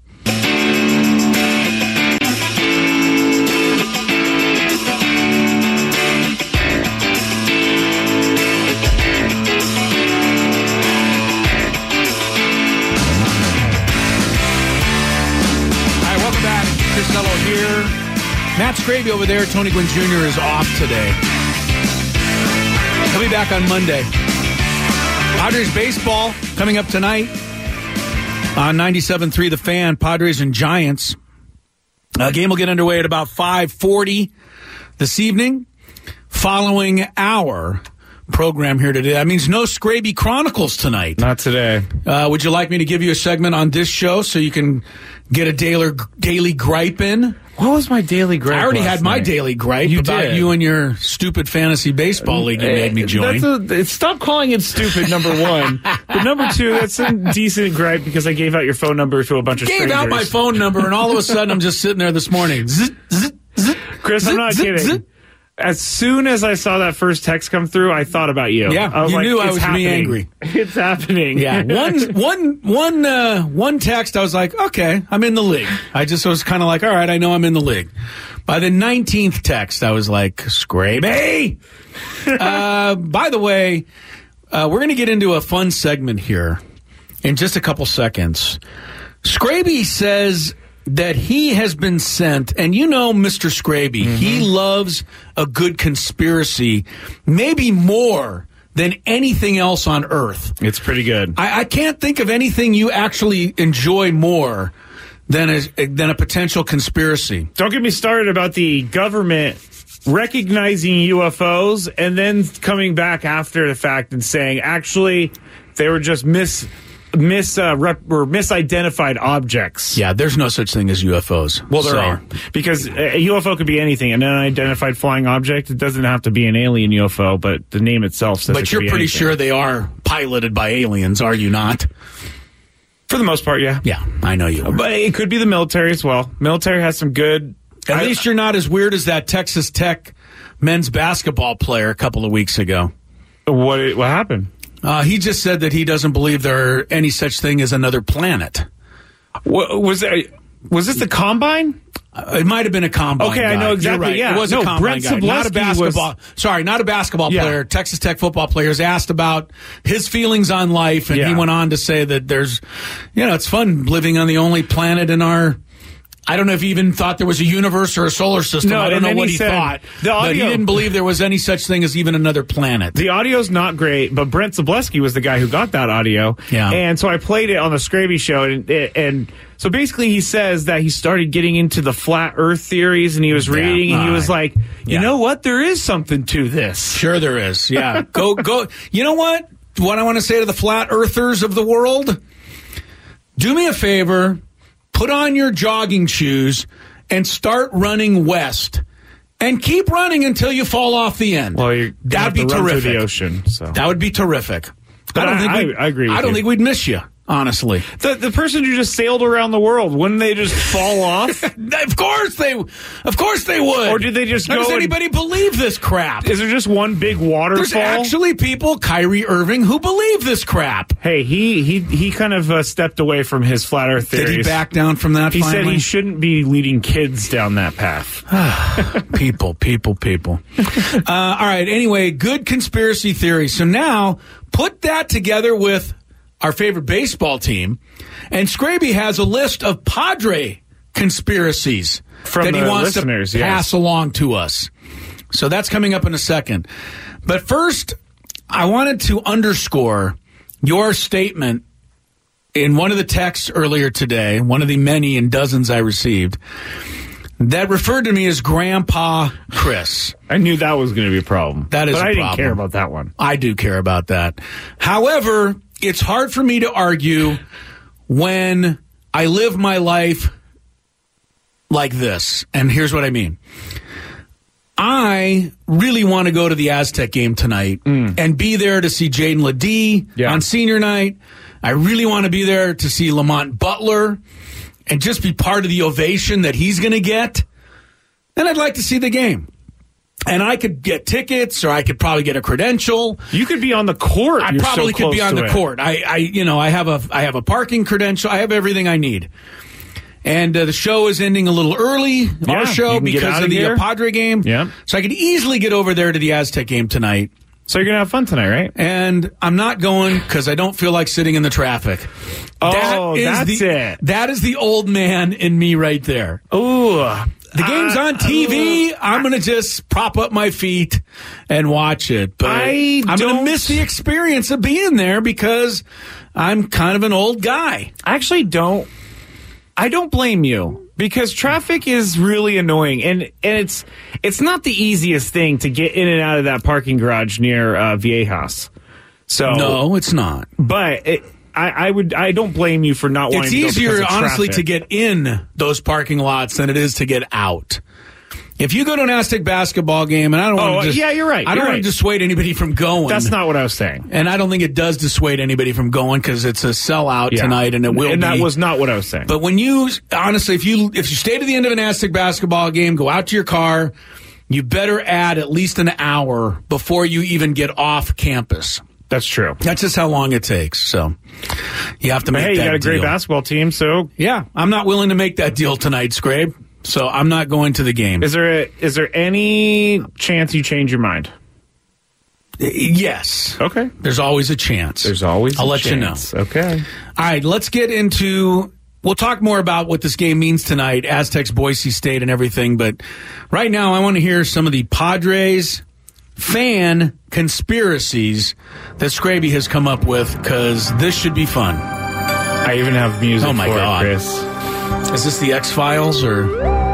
All right, welcome back. Chris Nello here. Matt Scraby over there. Tony Gwynn Junior is off today. He'll be back on Monday. Padres baseball coming up tonight on ninety-seven point three The Fan. Padres and Giants. Uh, game will get underway at about five forty this evening, following our program here today. That means no Scraby Chronicles tonight. Not today. Uh, would you like me to give you a segment on this show so you can get a daily, daily gripe in? What was my daily gripe? I already last had my night? daily gripe You about did. you and your stupid fantasy baseball league you made me join. That's a, stop calling it stupid, number one. But number two, that's a decent gripe because I gave out your phone number to a bunch of Gave strangers. out my phone number, and all of a sudden I'm just sitting there this morning. Zzz, zzz, zzz, Chris, I'm not zzz, kidding. zzz. As soon as I saw that first text come through, I thought about you. Yeah, I was you like, knew I it's was gonna be happening. angry. It's happening. Yeah, one, one, one, uh, one text, I was like, okay, I'm in the league. I just was kind of like, all right, I know I'm in the league. By the nineteenth text, I was like, Scraby! uh, by the way, uh, we're going to get into a fun segment here in just a couple seconds. Scraby says that he has been sent, and you know Mister Scraby, mm-hmm. he loves a good conspiracy, maybe more than anything else on earth. It's pretty good. I, I can't think of anything you actually enjoy more than a, than a potential conspiracy. Don't get me started about the government recognizing U F Os and then coming back after the fact and saying, actually, they were just mis... Mis uh, rep, or misidentified objects. Yeah, there's no such thing as U F Os. Well, there so. are, because a U F O could be anything. An unidentified flying object. It doesn't have to be an alien U F O, but the name itself says. But it you're could be pretty anything. sure they are piloted by aliens, are you not? For the most part, yeah. Yeah, I know you are. But it could be the military as well. Military has some good. At I, least you're not as weird as that Texas Tech men's basketball player a couple of weeks ago. What what happened? Uh, he just said that he doesn't believe there are any such thing as another planet. What, was there, was this the combine? Uh, it might have been a combine. Okay, guy. I know exactly. You're right. Yeah. It was No, a combine Brent guy, not a Sableski basketball. was- Sorry, not a basketball Yeah. player. Texas Tech football player is asked about his feelings on life, and Yeah. he went on to say that there's, you know, it's fun living on the only planet in our. I don't know if he even thought there was a universe or a solar system. No, I don't and know then what he he said thought, the but he audio- didn't believe there was any such thing as even another planet. The audio's not great, but Brent Zableski was the guy who got that audio. Yeah. And so I played it on the Scraby show, and, and so basically he says that he started getting into the flat Earth theories, and he was reading, Yeah, and he all was right. like, you Yeah. know what? There is something to this. Sure there is. Yeah. go, go. You know what? What I want to say to the flat earthers of the world? Do me a favor. Put on your jogging shoes and start running west. And keep running until you fall off the end. Well, you're gonna have That'd be to run through terrific. the ocean. So That would be terrific. But I don't I- think I- we'd- I agree with I don't you. think we'd miss you, honestly. the the person who just sailed around the world, wouldn't they just fall off? Of course they, of course they would. Or did they just How go does and- anybody believe this crap? Is there just one big waterfall? There's actually people, Kyrie Irving, who believe this crap. Hey, he he he kind of uh, stepped away from his flat Earth theories. Did he back down from that? He finally? said he shouldn't be leading kids down that path. people, people, people. Uh, all right. Anyway, good conspiracy theory. So now put that together with our favorite baseball team, and Scraby has a list of Padre conspiracies From that he the wants listeners, to yes. pass along to us. So that's coming up in a second. But first, I wanted to underscore your statement in one of the texts earlier today, one of the many and dozens I received, that referred to me as Grandpa Chris. I knew that was going to be a problem. That is but a I didn't problem. care about that one. I do care about that. However, it's hard for me to argue when I live my life like this. And here's what I mean. I really want to go to the Aztec game tonight and be there to see Jaden Ledee Yeah. on senior night. I really want to be there to see Lamont Butler and just be part of the ovation that he's going to get. And I'd like to see the game. And I could get tickets, or I could probably get a credential. You could be on the court. I You're so probably could close be on to the it. court. I, I, you know, I have a, I have a parking credential. I have everything I need. And uh, the show is ending a little early, Yeah, our show, you can get because out of of the here. uh, Padre game. Yep. So I could easily get over there to the Aztec game tonight. So you're going to have fun tonight, right? And I'm not going because I don't feel like sitting in the traffic. Oh, that's the, it. That is the old man in me right there. Ooh. The game's on T V. I'm going to just prop up my feet and watch it. But I I'm going to don't- miss the experience of being there because I'm kind of an old guy. I actually don't. I don't blame you. because traffic is really annoying, and and it's it's not the easiest thing to get in and out of that parking garage near uh, Viejas. So no, it's not. But it, I, I would I don't blame you for not wanting. It's to go easier, because of honestly, traffic. to get in those parking lots than it is to get out. If you go to an Aztec basketball game, and I don't Oh, want to, yeah, you're right. I don't You're want right. to dissuade anybody from going. That's not what I was saying. And I don't think it does dissuade anybody from going because it's a sellout Yeah. tonight, and it will and be. that was not what I was saying. But when you, honestly, if you if you stay to the end of an Aztec basketball game, go out to your car, you better add at least an hour before you even get off campus. That's true. That's just how long it takes. So you have to make Hey, you that got a great deal. basketball team, so Yeah, I'm not willing to make that deal tonight, Scrape. So I'm not going to the game. is there a, is there any chance you change your mind? Yes. Okay. There's always a chance. There's always I'll a let chance. you know. Okay. All right, let's get into. We'll talk more about what this game means tonight, Aztecs, Boise State, and everything. But right now, I want to hear some of the Padres fan conspiracies that Scraby has come up with, because this should be fun. I even have music Oh, my for God. it, Chris. Is this the X-Files or?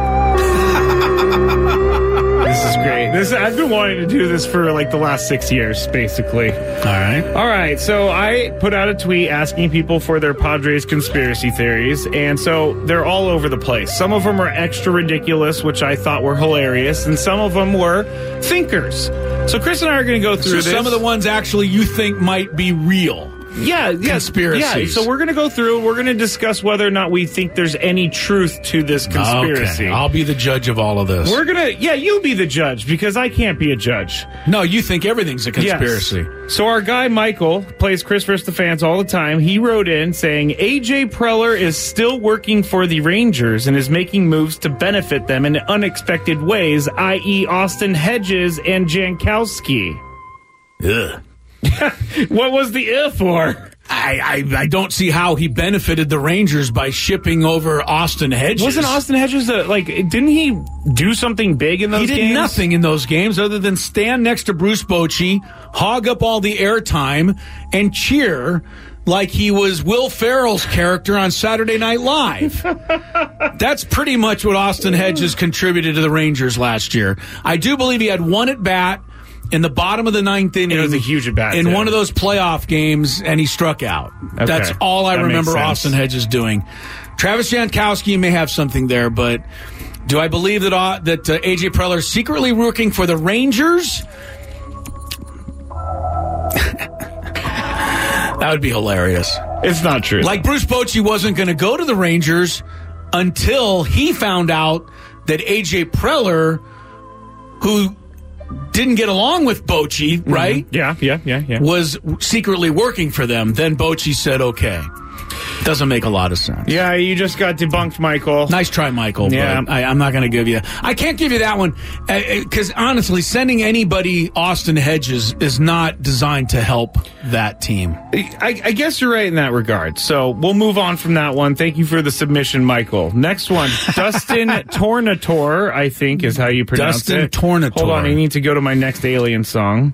This is great. This I've been wanting to do this for like the last six years, basically. All right. All right, so I put out a tweet asking people for their Padres conspiracy theories, and so they're all over the place. Some of them are extra ridiculous, which I thought were hilarious, and some of them were thinkers. So Chris and I are going to go through So this. some of the ones actually you think might be real. Yeah, yeah, Conspiracies. Yeah, so we're going to go through. We're going to discuss whether or not we think there's any truth to this conspiracy. Okay, I'll be the judge of all of this. We're gonna, yeah, you be the judge because I can't be a judge. No, you think everything's a conspiracy. Yes. So our guy Michael plays Chris versus the Fans all the time. He wrote in saying A J Preller is still working for the Rangers and is making moves to benefit them in unexpected ways, that is, Austin Hedges and Jankowski. Ugh. What was the if for? I, I I don't see how he benefited the Rangers by shipping over Austin Hedges. Wasn't Austin Hedges a, like? Didn't he do something big in those He did games? nothing in those games other than stand next to Bruce Bochy, hog up all the airtime, and cheer like he was Will Ferrell's character on Saturday Night Live. That's pretty much what Austin Hedges contributed to the Rangers last year. I do believe he had one at bat in the bottom of the ninth inning. It was a huge at bat in too. one of those playoff games, and he struck out. Okay. That's all I That makes remember sense. Austin Hedges doing. Travis Jankowski may have something there, but do I believe that uh, that uh, A J Preller is secretly working for the Rangers? That would be hilarious. It's not true. Like Bruce Bochy wasn't going to go to the Rangers until he found out that A J Preller, who didn't get along with Bochy, right? yeah, yeah, yeah, yeah. Was secretly working for them. Then Bochy said, okay. Doesn't make a lot of sense. Yeah, you just got debunked, Michael. Nice try, Michael. Yeah. But I, I'm not going to give you. I can't give you that one because honestly, sending anybody Austin Hedges is not designed to help that team. I, I guess you're right in that regard. So we'll move on from that one. Thank you for the submission, Michael. Next one, Dustin Tornator, I think is how you pronounce Dustin it. Tornator. Hold on, I need to go to my next Alien song.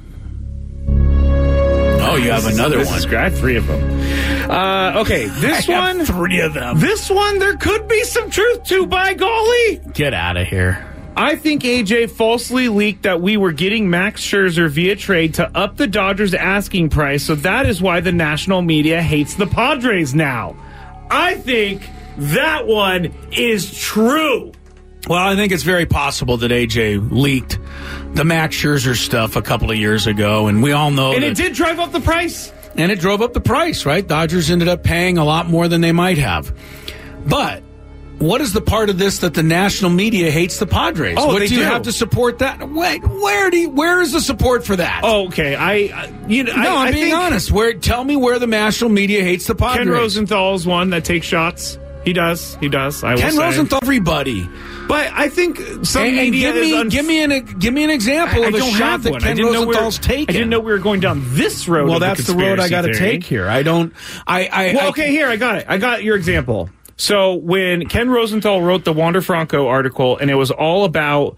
Oh, you have another this one. Is great. I have three of them. Uh, okay, this I have one, three of them. this one, there could be some truth to. By golly. Get out of here. I think A J falsely leaked that we were getting Max Scherzer via trade to up the Dodgers' asking price, so that is why the national media hates the Padres now. I think that one is true. Well, I think it's very possible that A J leaked the Max Scherzer stuff a couple of years ago, and we all know And that, it did drive up the price. and it drove up the price, right? Dodgers ended up paying a lot more than they might have. But what is the part of this that the national media hates the Padres? Oh, what they do you do. have to support that? Wait, where do you, where is the support for that? Oh, okay. I, I you know, no, I, I'm I being think honest. Where tell me where the national media hates the Padres? Ken Rosenthal's one that takes shots. He does. He does. I will Ken say. Rosenthal, everybody. But I think some And, and media give me is un- give me an give me an example I, I of a don't shot have that one. I Ken didn't know we were, Rosenthal's taken. I didn't know we were going down this road. Well, of that's the road I got to conspiracy take here. I don't. I. I Well, I, okay, here, I got it. I got your example. So when Ken Rosenthal wrote the Wander Franco article, and it was all about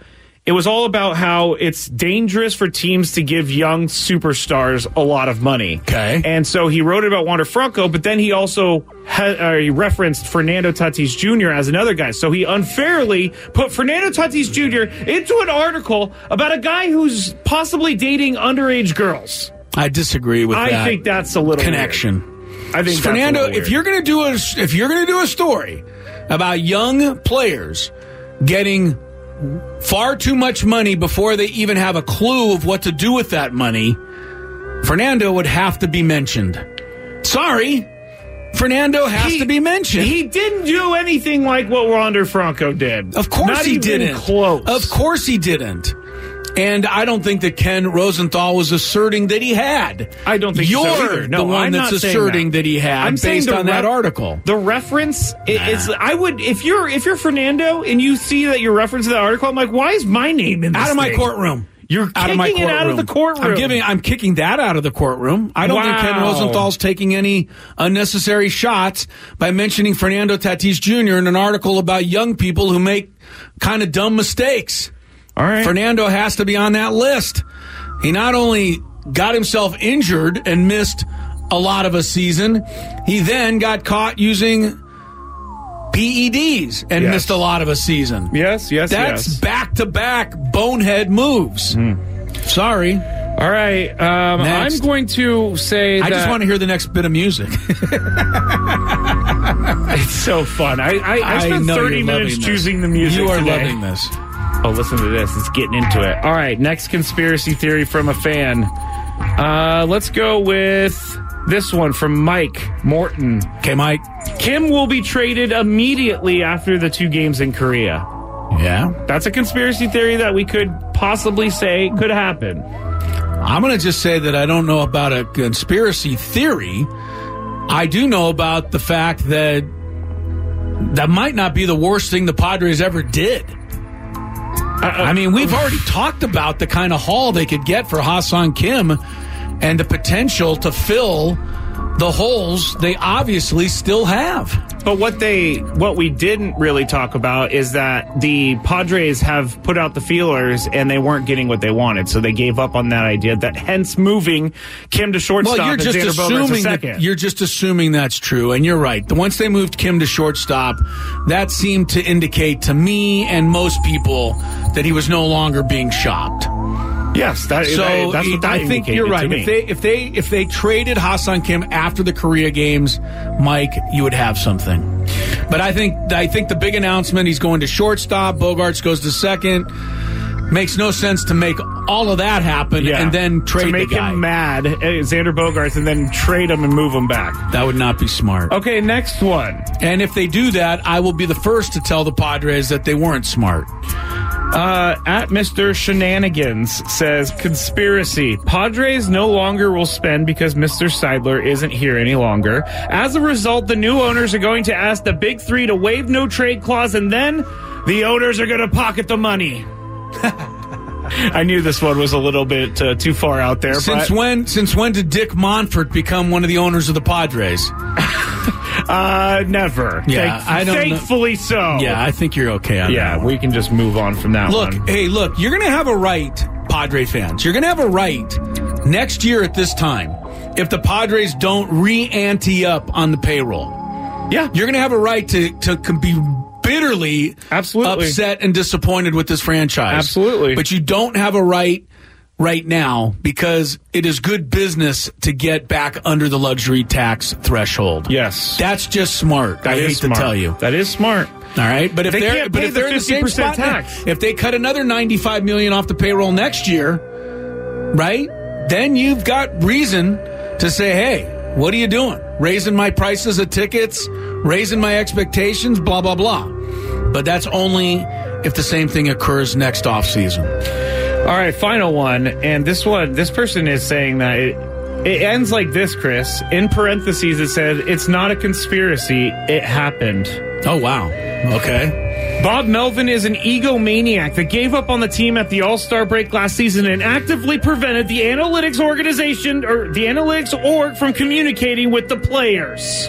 it was all about how it's dangerous for teams to give young superstars a lot of money. Okay. And so he wrote about Wander Franco, but then he also ha- uh, he referenced Fernando Tatis Junior as another guy. So he unfairly put Fernando Tatis Junior into an article about a guy who's possibly dating underage girls. I disagree with I that. I think that's a little connection. Weird. I think Fernando, that's a little if you're going to do a if you're going to do a story about young players getting far too much money before they even have a clue of what to do with that money, Fernando would have to be mentioned. Sorry, Fernando has he, to be mentioned. He didn't do anything like what Wander Franco did. Of course Not he even didn't. Close. Of course he didn't. And I don't think that Ken Rosenthal was asserting that he had. I don't think You're so either. No, the one I'm that's not saying asserting that. that he had I'm based on re- that article. The reference is, I would, if you're if you're Fernando and you see that you're referencing that article, I'm like, why is my name in this Out of my thing? courtroom. You're out of my kicking it out of the courtroom. I'm giving. I'm kicking that out of the courtroom. I don't wow. think Ken Rosenthal's taking any unnecessary shots by mentioning Fernando Tatis Junior in an article about young people who make kind of dumb mistakes. All right, Fernando has to be on that list. He not only got himself injured and missed a lot of a season, he then got caught using P E Ds and yes. missed a lot of a season. Yes, yes, That's yes. back-to-back bonehead moves. Mm. Sorry. All right. Um, I'm going to say I that just want to hear the next bit of music. It's so fun. I, I, I spent I thirty minutes choosing the music You are today. loving this. Oh, listen to this. It's getting into it. All right, next conspiracy theory from a fan. Uh, let's go with this one from Mike Morton. Okay, Mike. Kim will be traded immediately after the two games in Korea. Yeah. That's a conspiracy theory that we could possibly say could happen. I'm going to just say that I don't know about a conspiracy theory. I do know about the fact that that might not be the worst thing the Padres ever did. Uh, I mean, we've already talked about the kind of haul they could get for Ha-Seong Kim and the potential to fill the holes they obviously still have. But what they, what we didn't really talk about is that the Padres have put out the feelers and they weren't getting what they wanted, so they gave up on that idea. That hence moving Kim to shortstop. Well, you're just and Xander Bogaerts assuming to second. that, you're just assuming that's true, and you're right. Once they moved Kim to shortstop, that seemed to indicate to me and most people that he was no longer being shopped. Yes, that, so that, that's what that I think you're right. If they if they if they traded Ha-Seong Kim after the Korea games, Mike, you would have something. But I think I think the big announcement, he's going to shortstop, Bogaerts goes to second. Makes no sense to make all of that happen yeah. and then trade to make the guy. him mad, Xander Bogaerts, and then trade him and move him back. That would not be smart. Okay, next one. And if they do that, I will be the first to tell the Padres that they weren't smart. Uh, at Mister Shenanigans says, conspiracy. Padres no longer will spend because Mister Seidler isn't here any longer. As a result, the new owners are going to ask the big three to waive no trade clause, and then the owners are going to pocket the money. I knew this one was a little bit uh, too far out there. Since but, when? Since when did Dick Monfort become one of the owners of the Padres? uh, never. Yeah, Thank, I don't thankfully know. so. Yeah, I think you're okay on yeah, that one. we can just move on from that look, one. Look, hey, look, you're going to have a right, Padre fans. You're going to have a right next year at this time if the Padres don't re-ante up on the payroll. Yeah, you're going to have a right to to be bitterly absolutely upset and disappointed with this franchise. Absolutely. But you don't have a right right now because it is good business to get back under the luxury tax threshold. Yes. That's just smart. That I hate smart. to tell you. That is smart. All right, but if they they're can't but pay if they're the in the same spot, tax. if they cut another ninety-five million dollars off the payroll next year, right? Then you've got reason to say, "Hey, what are you doing? Raising my prices of tickets, raising my expectations, blah blah blah." But that's only if the same thing occurs next offseason. All right, final one. And this one, this person is saying that it, it ends like this, Chris. In parentheses, it said, it's not a conspiracy. It happened. Oh, wow. Okay. Bob Melvin is an egomaniac that gave up on the team at the All-Star break last season and actively prevented the analytics organization or the analytics org from communicating with the players.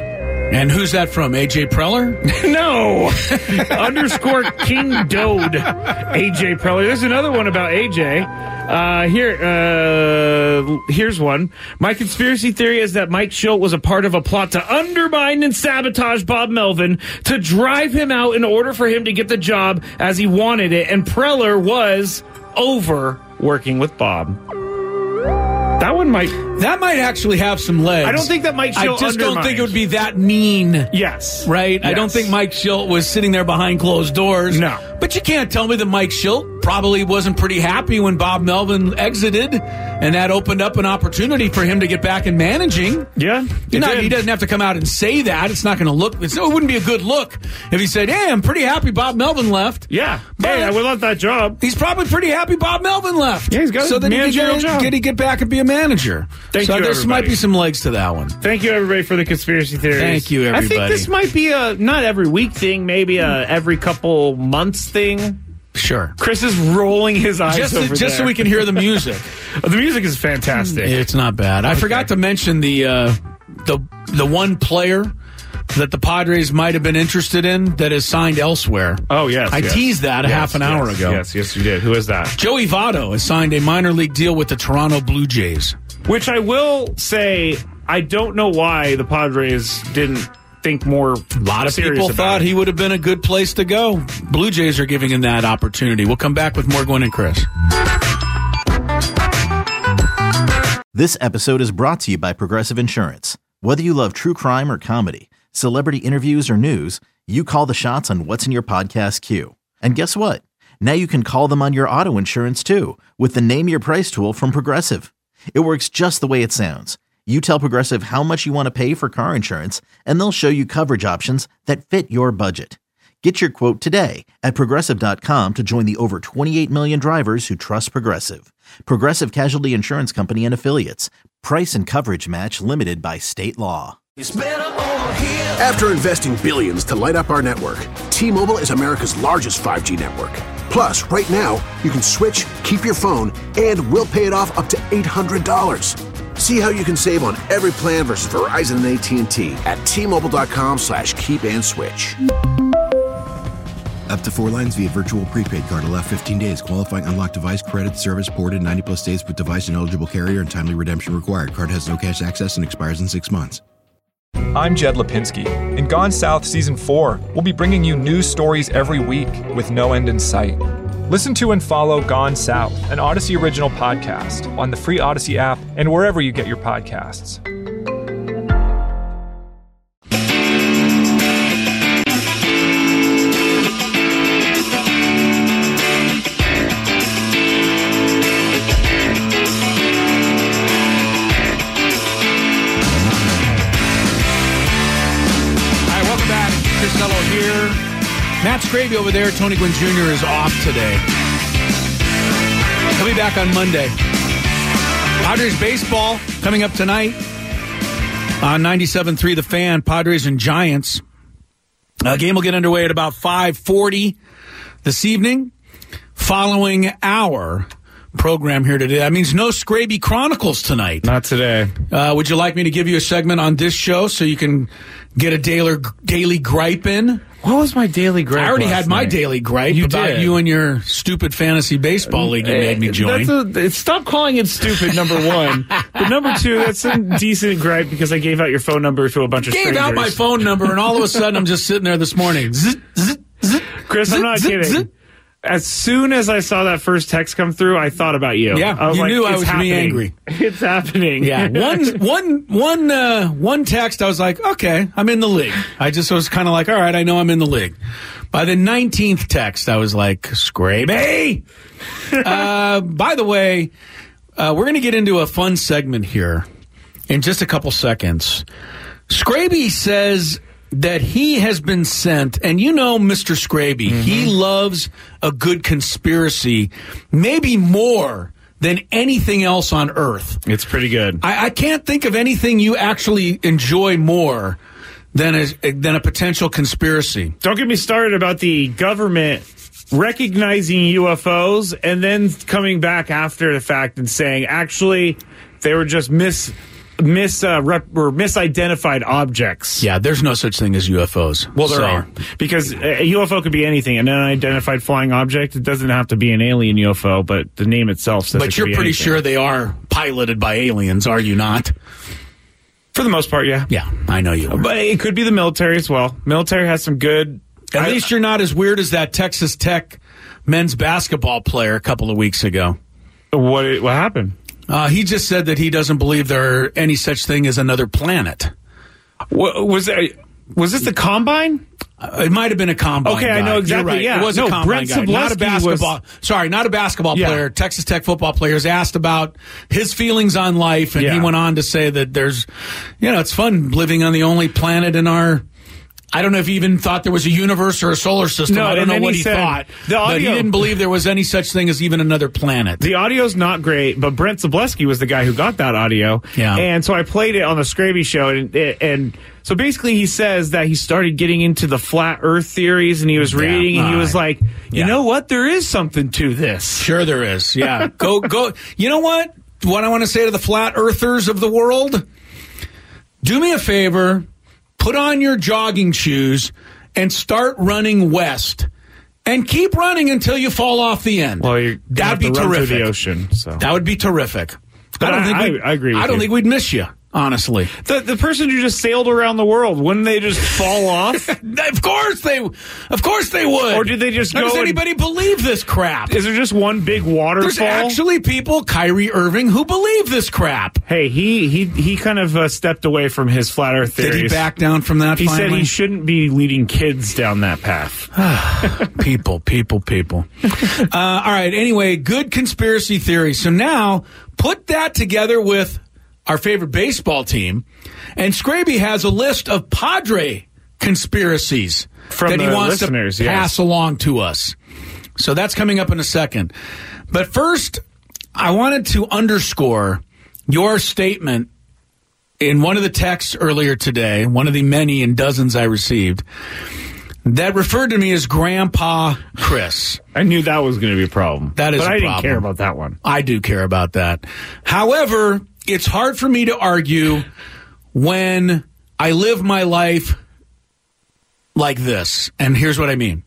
And who's that from? A J Preller? No. Underscore King Dode. A J Preller. There's another one about A J. Uh, here, uh, here's one. My conspiracy theory is that Mike Schilt was a part of a plot to undermine and sabotage Bob Melvin to drive him out in order for him to get the job as he wanted it. And Preller was over working with Bob. That one might... That might actually have some legs. I don't think that Mike Schilt I just don't undermined. think it would be that mean. Yes. Right? Yes. I don't think Mike Schilt was sitting there behind closed doors. No. But you can't tell me that Mike Schilt probably wasn't pretty happy when Bob Melvin exited, and that opened up an opportunity for him to get back in managing. Yeah. You know, he doesn't have to come out and say that. It's not going to look... It's, it wouldn't be a good look if he said, hey, I'm pretty happy Bob Melvin left. Yeah. But hey, I would love that job. He's probably pretty happy Bob Melvin left. Yeah, he's got so a that he managerial could job. get, he get back and be a manager. Thank so you, there everybody. might be some legs to that one. Thank you, everybody, for the conspiracy theories. Thank you, everybody. I think this might be a not every week thing, maybe a every couple months thing. Sure. Chris is rolling his eyes Just, over just there. so we can hear the music. The music is fantastic. It's not bad. I Okay. forgot to mention the uh, the the one player that the Padres might have been interested in that is signed elsewhere. Oh, yes. I yes. teased that a yes, half an yes, hour ago. Yes, yes, you did. Who is that? Joey Votto has signed a minor league deal with the Toronto Blue Jays. Which I will say, I don't know why the Padres didn't think more. A lot of people thought he would have been a good place to go. Blue Jays are giving him that opportunity. We'll come back with more Gwen and Chris. This episode is brought to you by Progressive Insurance. Whether you love true crime or comedy, celebrity interviews or news, you call the shots on what's in your podcast queue. And guess what? Now you can call them on your auto insurance too with the Name Your Price tool from Progressive. It works just the way it sounds. You tell Progressive how much you want to pay for car insurance, and they'll show you coverage options that fit your budget. Get your quote today at Progressive dot com to join the over twenty-eight million drivers who trust Progressive. Progressive Casualty Insurance Company and Affiliates. Price and coverage match limited by state law. After investing billions to light up our network, T-Mobile is America's largest five G network. Plus, right now, you can switch, keep your phone, and we'll pay it off up to eight hundred dollars. See how you can save on every plan versus Verizon and A T and T at T-Mobile.com slash keep and switch. Up to four lines via virtual prepaid card. Allow fifteen days. Qualifying unlocked device credit service ported ninety plus days with device and eligible carrier and timely redemption required. Card has no cash access and expires in six months. I'm Jed Lipinski. In Gone South Season four, we'll be bringing you news stories every week with no end in sight. Listen to and follow Gone South, an Odyssey original podcast, on the free Odyssey app and wherever you get your podcasts. Here, Matt Scraby over there. Tony Gwynn Junior is off today. He'll be back on Monday. Padres baseball coming up tonight on ninety-seven point three The Fan. Padres and Giants. Uh, game will get underway at about five forty this evening. Following our program here today, that means no Scraby Chronicles tonight. Not today. Uh, would you like me to give you a segment on this show so you can get a daily, daily gripe in? What was my daily gripe? I already last had my night? daily gripe You about did. you and your stupid fantasy baseball league you made me join. That's a, stop calling it stupid, number one. But number two, that's a decent gripe because I gave out your phone number to a bunch of Gave strangers. out my phone number, and all of a sudden I'm just sitting there this morning. Zzz, zzz, zzz, Chris, I'm not zzz, kidding. zzz. As soon as I saw that first text come through, I thought about you. Yeah, I was you like, knew I it's was happening. being angry. It's happening. Yeah, one, one, one, uh, one text, I was like, okay, I'm in the league. I just was kind of like, all right, I know I'm in the league. By the nineteenth text, I was like, Scraby! uh, by the way, uh, we're going to get into a fun segment here in just a couple seconds. Scraby says that he has been sent, and you know Mister Scraby, mm-hmm. he loves a good conspiracy, maybe more than anything else on earth. It's pretty good. I, I can't think of anything you actually enjoy more than a, than a potential conspiracy. Don't get me started about the government recognizing U F Os and then coming back after the fact and saying, actually, they were just mis mis uh, rep, or misidentified objects. Yeah, there's no such thing as U F Os. Well, there so. are, because a U F O could be anything. An unidentified flying object. It doesn't have to be an alien U F O, but the name itself says. But it you're could be pretty anything. sure they are piloted by aliens, are you not? For the most part, yeah. Yeah, I know you are. But it could be the military as well. Military has some good. At I, least you're not as weird as that Texas Tech men's basketball player a couple of weeks ago. What what happened? Uh, he just said that he doesn't believe there are any such thing as another planet. What, was there, was this the combine? Uh, it might have been a combine. Okay, guy. I know exactly. Right. Yeah, it was no, a combine Brent guy, not a Sableski basketball. was, sorry, not a basketball yeah. player. Texas Tech football player is asked about his feelings on life, and yeah. he went on to say that there's, you know, it's fun living on the only planet in our. I don't know if he even thought there was a universe or a solar system. No, I don't and know then what he he said thought. the audio- but he didn't believe there was any such thing as even another planet. The audio's not great, but Brent Sableski was the guy who got that audio. Yeah. And so I played it on the Scraby show, and, and so basically he says that he started getting into the flat Earth theories, and he was reading, Yeah, and he all was right. like, you Yeah. know what? There is something to this. Sure there is. Yeah. go, go. You know what? What I want to say to the flat earthers of the world? Do me a favor. Put on your jogging shoes and start running west. And keep running until you fall off the end. Well, you're That'd be run terrific. through the ocean. So That would be terrific. But I don't I- think I- we'd- I agree with I don't you. think we'd miss you, honestly. the the person who just sailed around the world, wouldn't they just fall off? Of course they, of course they would. Or did they just How go does and- anybody believe this crap? Is there just one big waterfall? There's actually people, Kyrie Irving, who believe this crap. Hey, he he he kind of uh, stepped away from his flat Earth theories. Did he back down from that? He finally? said he shouldn't be leading kids down that path. people, people, people. Uh, all right. Anyway, good conspiracy theory. So now put that together with our favorite baseball team, and Scraby has a list of Padre conspiracies From that he the wants listeners, to yes. pass along to us. So that's coming up in a second. But first, I wanted to underscore your statement in one of the texts earlier today, one of the many and dozens I received, that referred to me as Grandpa Chris. I knew that was going to be a problem. That is but a I didn't problem. care about that one. I do care about that. However, it's hard for me to argue when I live my life like this. And here's what I mean.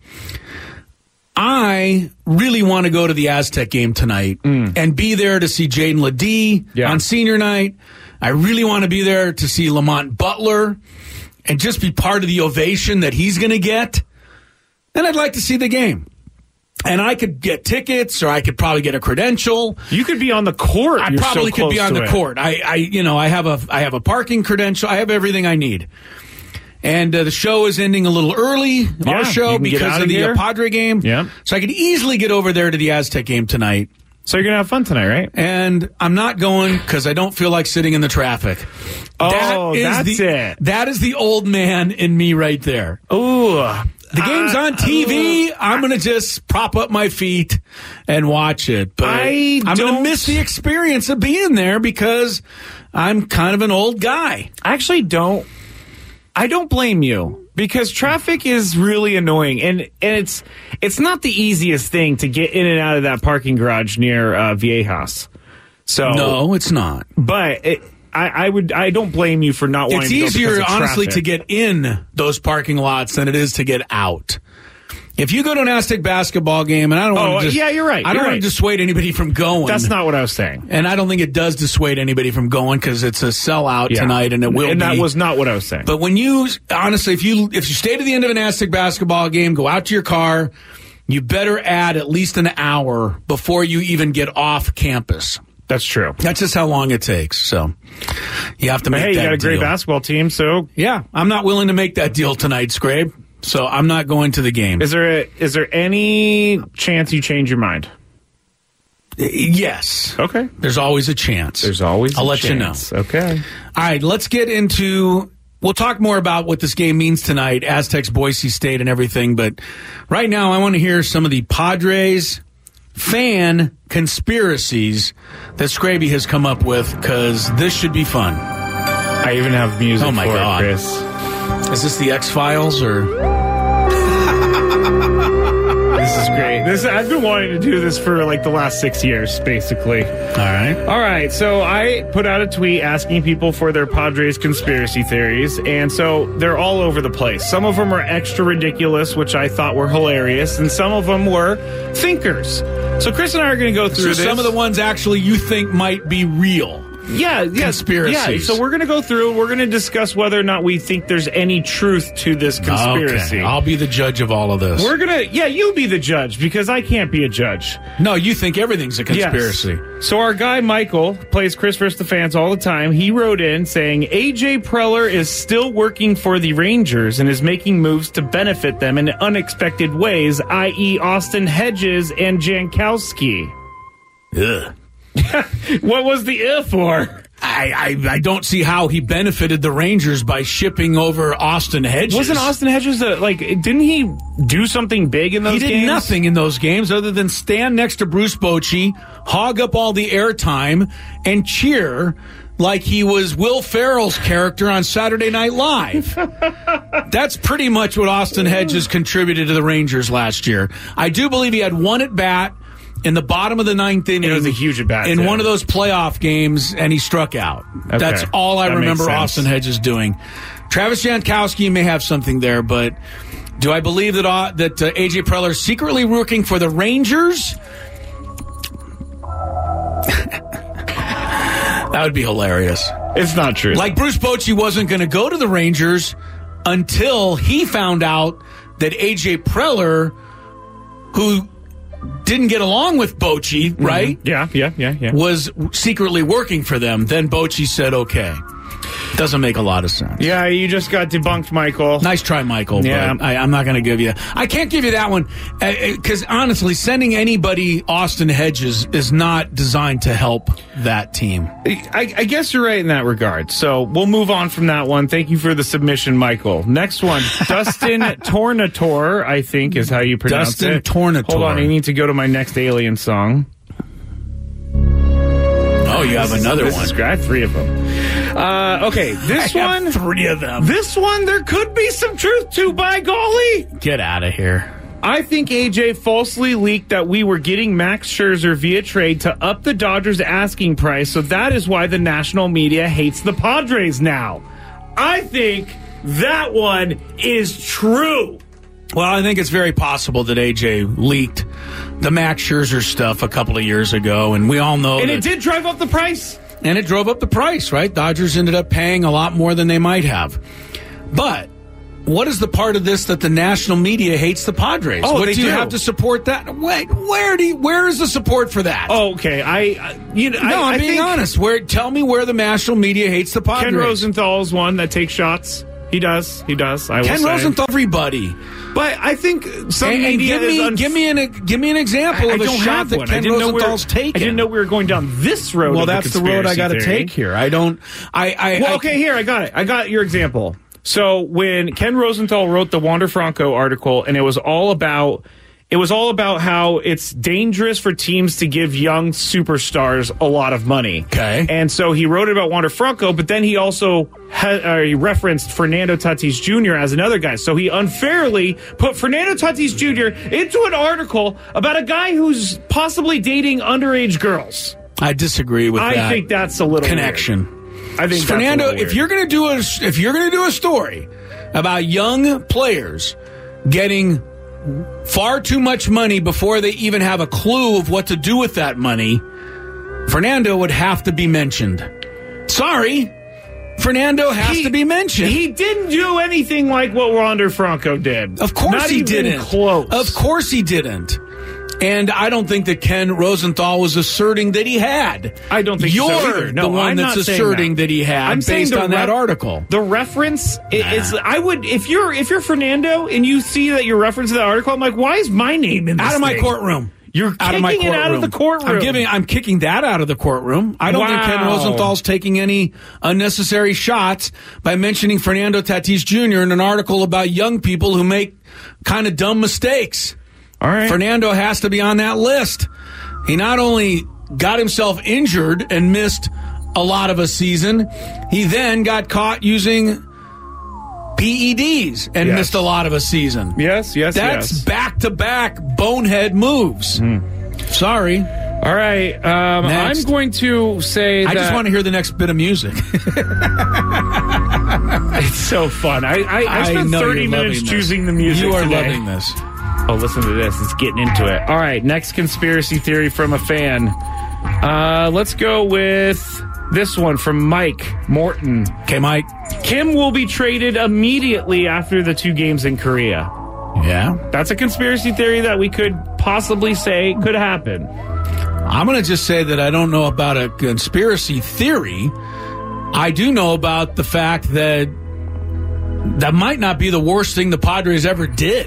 I really want to go to the Aztec game tonight mm. and be there to see Jaden LeDee yeah. on senior night. I really want to be there to see Lamont Butler and just be part of the ovation that he's going to get. And I'd like to see the game. And I could get tickets, or I could probably get a credential. You could be on the court. I You're probably so could be close on to the it. court. I, I, you know, I have a, I have a parking credential. I have everything I need. And uh, the show is ending a little early, Yeah, our you show, can get because out of of the here. uh, Padre game. Yeah. So I could easily get over there to the Aztec game tonight. So you're going to have fun tonight, right? And I'm not going because I don't feel like sitting in the traffic. Oh, that's the, it. That is the old man in me right there. Ooh. The game's on T V. I'm going to just prop up my feet and watch it. But I I'm going to don't- miss the experience of being there because I'm kind of an old guy. I actually don't. I don't blame you because traffic is really annoying, and and it's it's not the easiest thing to get in and out of that parking garage near uh, Viejas. So No, it's not. but it, I, I would I don't blame you for not wanting. It's to go easier, because of honestly, traffic. to get in those parking lots than it is to get out. If you go to an Aztec basketball game, and I don't Oh, want to, yeah, you're right, I don't you're want right. to dissuade anybody from going. That's not what I was saying. and I don't think it does dissuade anybody from going because it's a sellout Yeah. tonight, and it will and be. that was not what I was saying. But when you, honestly, if you if you stay to the end of an Aztec basketball game, go out to your car, you better add at least an hour before you even get off campus. That's true. That's just how long it takes. So you have to make Hey, you that got a great deal. basketball team, so Yeah, I'm not willing to make that deal tonight, Scrabe. So I'm not going to the game. is there a, is there any chance you change your mind? Yes. Okay. There's always a chance. There's always I'll a let chance. you know. Okay. All right, let's get into. We'll talk more about what this game means tonight, Aztecs, Boise State, and everything. But right now, I want to hear some of the Padres fan conspiracies that Scraby has come up with, because this should be fun. I even have music Oh, my for God. it, Chris. Is this the X-Files or? This is great. This I've been wanting to do this for like the last six years, basically. All right. All right. So I put out a tweet asking people for their Padres conspiracy theories, and so they're all over the place. Some of them are extra ridiculous, which I thought were hilarious, and some of them were thinkers. So Chris and I are going to go through So this. some of the ones actually you think might be real. Yeah, yeah, conspiracies. Yeah, so we're going to go through. We're going to discuss whether or not we think there's any truth to this conspiracy. Okay, I'll be the judge of all of this. We're gonna, yeah, you be the judge because I can't be a judge. No, you think everything's a conspiracy. Yes. So our guy Michael plays Chris versus the Fans all the time. He wrote in saying A J Preller is still working for the Rangers and is making moves to benefit them in unexpected ways, that is, Austin Hedges and Jankowski. Ugh. What was the if for? I, I I don't see how he benefited the Rangers by shipping over Austin Hedges. Wasn't Austin Hedges a, like? Didn't he do something big in those He did games? nothing in those games other than stand next to Bruce Bochy, hog up all the airtime, and cheer like he was Will Ferrell's character on Saturday Night Live. That's pretty much what Austin Hedges contributed to the Rangers last year. I do believe he had one at bat in the bottom of the ninth inning. It was a huge at bat in too. one of those playoff games, and he struck out. Okay. That's all I That remember makes sense. Austin Hedges doing. Travis Jankowski may have something there, but do I believe that uh, that uh, A J Preller is secretly working for the Rangers? That would be hilarious. It's not true. Like Bruce Bochy wasn't going to go to the Rangers until he found out that A J Preller, who didn't get along with Bochy, right? Mm-hmm. Yeah, yeah, yeah, yeah. Was secretly working for them. Then Bochy said, okay. Doesn't make a lot of sense. Yeah, you just got debunked, Michael. Nice try, Michael. Yeah. But I, I'm not going to give you that. I can't give you that one because, honestly, sending anybody Austin Hedges is not designed to help that team. I, I guess you're right in that regard. So we'll move on from that one. Thank you for the submission, Michael. Next one, Dustin Tornator, I think is how you pronounce Dustin it. Tornator. Hold on, I need to go to my next Alien song. Oh, you have another this one. Is great. I have three of them. Uh, okay, this I have one, three of them. This one, there could be some truth to. By golly, get out of here. I think A J falsely leaked that we were getting Max Scherzer via trade to up the Dodgers' asking price, so that is why the national media hates the Padres now. I think that one is true. Well, I think it's very possible that A J leaked the Max Scherzer stuff a couple of years ago, and we all know And that, it did drive up the price. And it drove up the price, right? Dodgers ended up paying a lot more than they might have. But what is the part of this that the national media hates the Padres? Oh, what they do you do. have to support that? Wait, where do you, where is the support for that? Oh, okay. I, I you know, no, I, I'm I being think honest. Where? Tell me where the national media hates the Padres. Ken Rosenthal is one that takes shots. He does. He does. I will Ken say. Rosenthal, everybody. But I think some and, and media give me, is un- give me an, give me an example I, of I a don't shot have that one. Ken I didn't know we were, Rosenthal's taken. I didn't know we were going down this road. Well, of the that's the road I got to conspiracy take here. I don't. I. I well, I, okay, here I got it. I got your example. So when Ken Rosenthal wrote the Wander Franco article, and it was all about. It was all about how it's dangerous for teams to give young superstars a lot of money. Okay. And so he wrote about Wander Franco, but then he also ha- uh, he referenced Fernando Tatis Junior as another guy. So he unfairly put Fernando Tatis Junior into an article about a guy who's possibly dating underage girls. I disagree with I that. I think that's a little connection. Weird. I think Fernando, that's a little if you're going to do a if you're going to do a story about young players getting far too much money before they even have a clue of what to do with that money, Fernando would have to be mentioned. Sorry, Fernando has he, to be mentioned. He didn't do anything like what Wander Franco did. Of course Not he even didn't. Close. Of course he didn't. And I don't think that Ken Rosenthal was asserting that he had. I don't think You're so either. No, the one I'm that's not saying asserting that. that he had I'm saying based the on that ref- article. The reference Nah. is. I would if you're if you're Fernando and you see that you're referencing that article, I'm like, why is my name in this Out of my thing? courtroom. You're out of my kicking it out of the courtroom. I'm giving. I'm kicking that out of the courtroom. I don't think Ken Wow. Rosenthal's taking any unnecessary shots by mentioning Fernando Tatis Junior in an article about young people who make kind of dumb mistakes. All right. Fernando has to be on that list. He not only got himself injured and missed a lot of a season, he then got caught using P E Ds and Yes. missed a lot of a season. Yes, yes, That's yes. back-to-back bonehead moves. Sorry. All right. Um, I'm Next. going to say I that just want to hear the next bit of music. it's so fun. I, I, I I spent know thirty you're minutes loving this. choosing the music You are today. loving this. Oh, listen to this. It's getting into it. All right. Next conspiracy theory from a fan. Uh, let's go with this one from Mike Morton. Okay, Mike. Kim will be traded immediately after the two games in Korea. Yeah. That's a conspiracy theory that we could possibly say could happen. I'm going to just say that I don't know about a conspiracy theory. I do know about the fact that that might not be the worst thing the Padres ever did.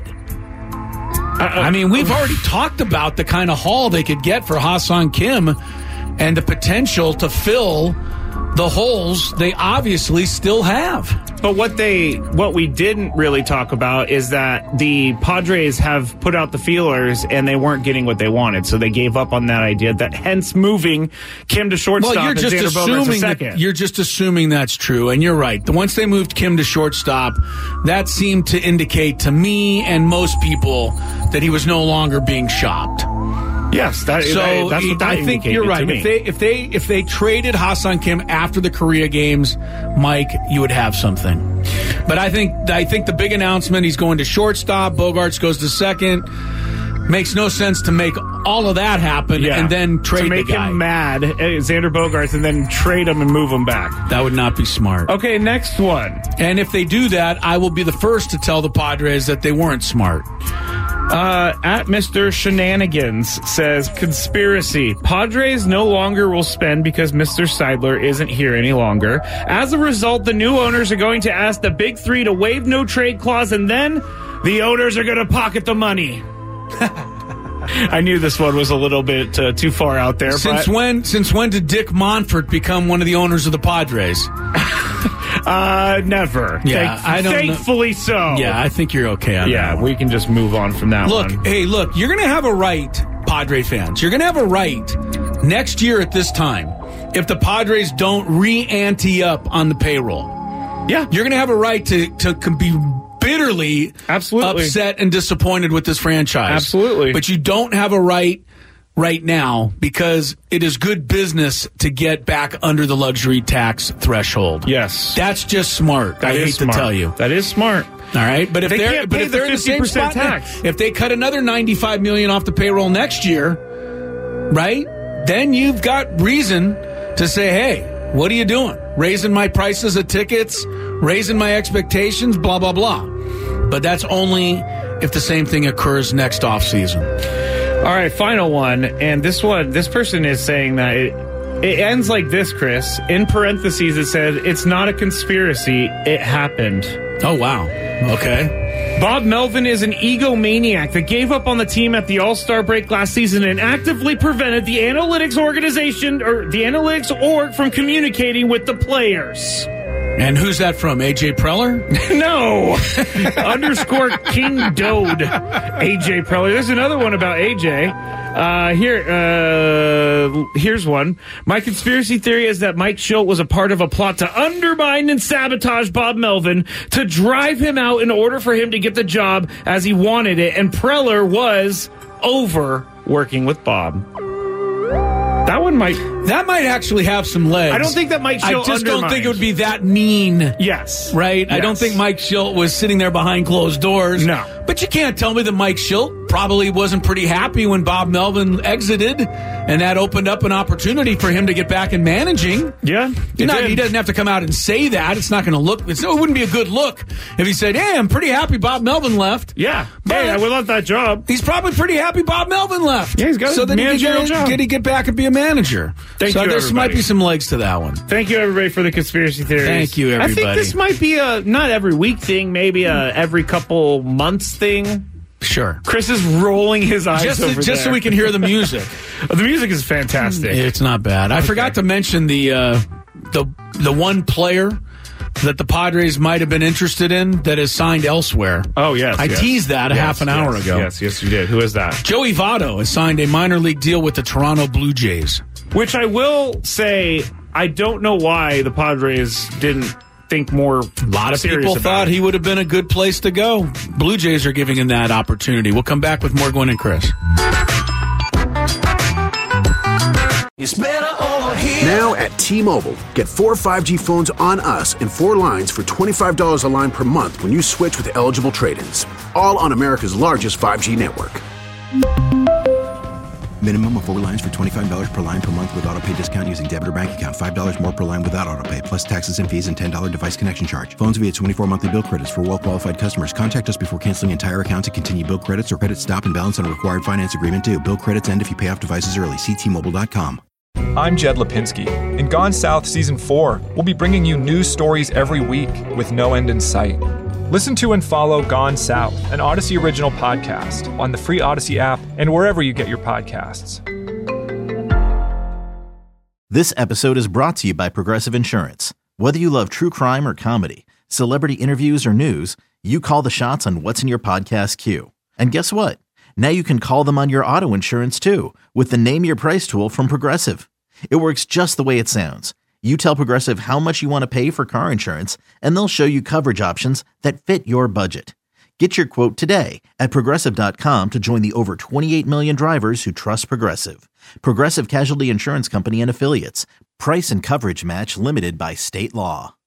I mean, we've already talked about the kind of haul they could get for Ha-Seong Kim and the potential to fill the holes they obviously still have. But what they, what we didn't really talk about is that the Padres have put out the feelers and they weren't getting what they wanted, so they gave up on that idea. That hence moving Kim to shortstop Well, you're and just Xander Bogaerts to assuming second. that, you're just assuming that's true, and you're right. Once they moved Kim to shortstop, that seemed to indicate to me and most people that he was no longer being shopped. Yes, that, So that, that's what that I think indicated you're to right. me. If they if they if they traded Ha-Seong Kim after the Korea games, Mike, you would have something. But I think I think the big announcement, he's going to shortstop, Bogaerts goes to second. Makes no sense to make all of that happen Yeah. and then trade to make the guy. him mad, uh, Xander Bogaerts, and then trade him and move him back. That would not be smart. Okay, next one. And if they do that, I will be the first to tell the Padres that they weren't smart. Uh, at Mister Shenanigans says, conspiracy. Padres no longer will spend because Mister Seidler isn't here any longer. As a result, the new owners are going to ask the big three to waive no trade clause, and then the owners are going to pocket the money. I knew this one was a little bit uh, too far out there. Since but, when Since when did Dick Monfort become one of the owners of the Padres? Uh, never. Yeah, Thank- I don't know. Thankfully so. Yeah, I think you're okay on Yeah, that one. we can just move on from that Look, one. hey, look, you're going to have a right, Padre fans. You're going to have a right next year at this time if the Padres don't re-ante up on the payroll. Yeah. You're going to have a right to, to be bitterly Absolutely. upset and disappointed with this franchise. Absolutely. But you don't have a right right now because it is good business to get back under the luxury tax threshold. Yes. That's just smart. That I is hate smart. to tell you. That is smart. All right, but if They are can't but pay if the they're in the same fifty percent spot, tax. if they cut another ninety-five million dollars off the payroll next year, right? Then you've got reason to say, "Hey, what are you doing? Raising my prices of tickets, raising my expectations, blah blah blah." But that's only if the same thing occurs next offseason. All right, final one. And this one, this person is saying that it, it ends like this, Chris. In parentheses, it said, it's not a conspiracy. It happened. Oh, wow. Okay. Bob Melvin is an egomaniac that gave up on the team at the All-Star break last season and actively prevented the analytics organization or the analytics org from communicating with the players. And who's that from? A J Preller? No. Underscore King Dode. A J Preller. There's another one about A J. Uh, here, uh, here's one. My conspiracy theory is that Mike Schilt was a part of a plot to undermine and sabotage Bob Melvin to drive him out in order for him to get the job as he wanted it. And Preller was over working with Bob. That one might... That might actually have some legs. I don't think that Mike Schilt I just don't undermined. think it would be that mean. Yes. Right? I don't Yes. think Mike Schilt was sitting there behind closed doors. No. But you can't tell me that Mike Schilt probably wasn't pretty happy when Bob Melvin exited, and that opened up an opportunity for him to get back in managing. Yeah. You it know, did. he doesn't have to come out and say that. It's not going to look. It's, it wouldn't be a good look if he said, "Hey, I'm pretty happy Bob Melvin left." Yeah. But- Hey, I would love that job. He's probably pretty happy Bob Melvin left. Yeah, he's got a so then he managerial can get, job. get, he get back and be a manager. Thank so you, there everybody. might be some legs to that one. Thank you, everybody, for the conspiracy theories. Thank you, I think everybody. this might be a not every week thing, maybe a every couple months thing. Sure. Chris is rolling his eyes Just, over just there. so we can hear the music. The music is fantastic. It's not bad. I forgot to mention the uh, the the one player that the Padres might have been interested in that is signed elsewhere. Oh, yes. I yes. teased that a Yes, half an yes, hour ago. Yes, yes, you did. Who is that? Joey Votto has signed a minor league deal with the Toronto Blue Jays. Which I will say, I don't know why the Padres didn't think more. A lot of serious people about thought it. he would have been a good place to go. Blue Jays are giving him that opportunity. We'll come back with more Gwen and Chris. Now at T-Mobile, get four five G phones on us and four lines for twenty-five dollars a line per month when you switch with eligible trade-ins. All on America's largest five G network. Minimum of four lines for twenty-five dollars per line per month with autopay discount using debit or bank account. five dollars more per line without autopay, plus taxes and fees and ten dollars device connection charge. Phones via twenty-four monthly bill credits for well-qualified customers. Contact us before canceling entire account to continue bill credits or credit stop and balance on required finance agreement due. Bill credits end if you pay off devices early. See T Mobile dot com. I'm Jed Lipinski. In Gone South Season four, we'll be bringing you news stories every week with no end in sight. Listen to and follow Gone South, an Odyssey original podcast, on the free Odyssey app and wherever you get your podcasts. This episode is brought to you by Progressive Insurance. Whether you love true crime or comedy, celebrity interviews or news, you call the shots on what's in your podcast queue. And guess what? Now you can call them on your auto insurance too with the Name Your Price tool from Progressive. It works just the way it sounds. You tell Progressive how much you want to pay for car insurance, and they'll show you coverage options that fit your budget. Get your quote today at Progressive dot com to join the over twenty-eight million drivers who trust Progressive. Progressive Casualty Insurance Company and Affiliates. Price and coverage match limited by state law.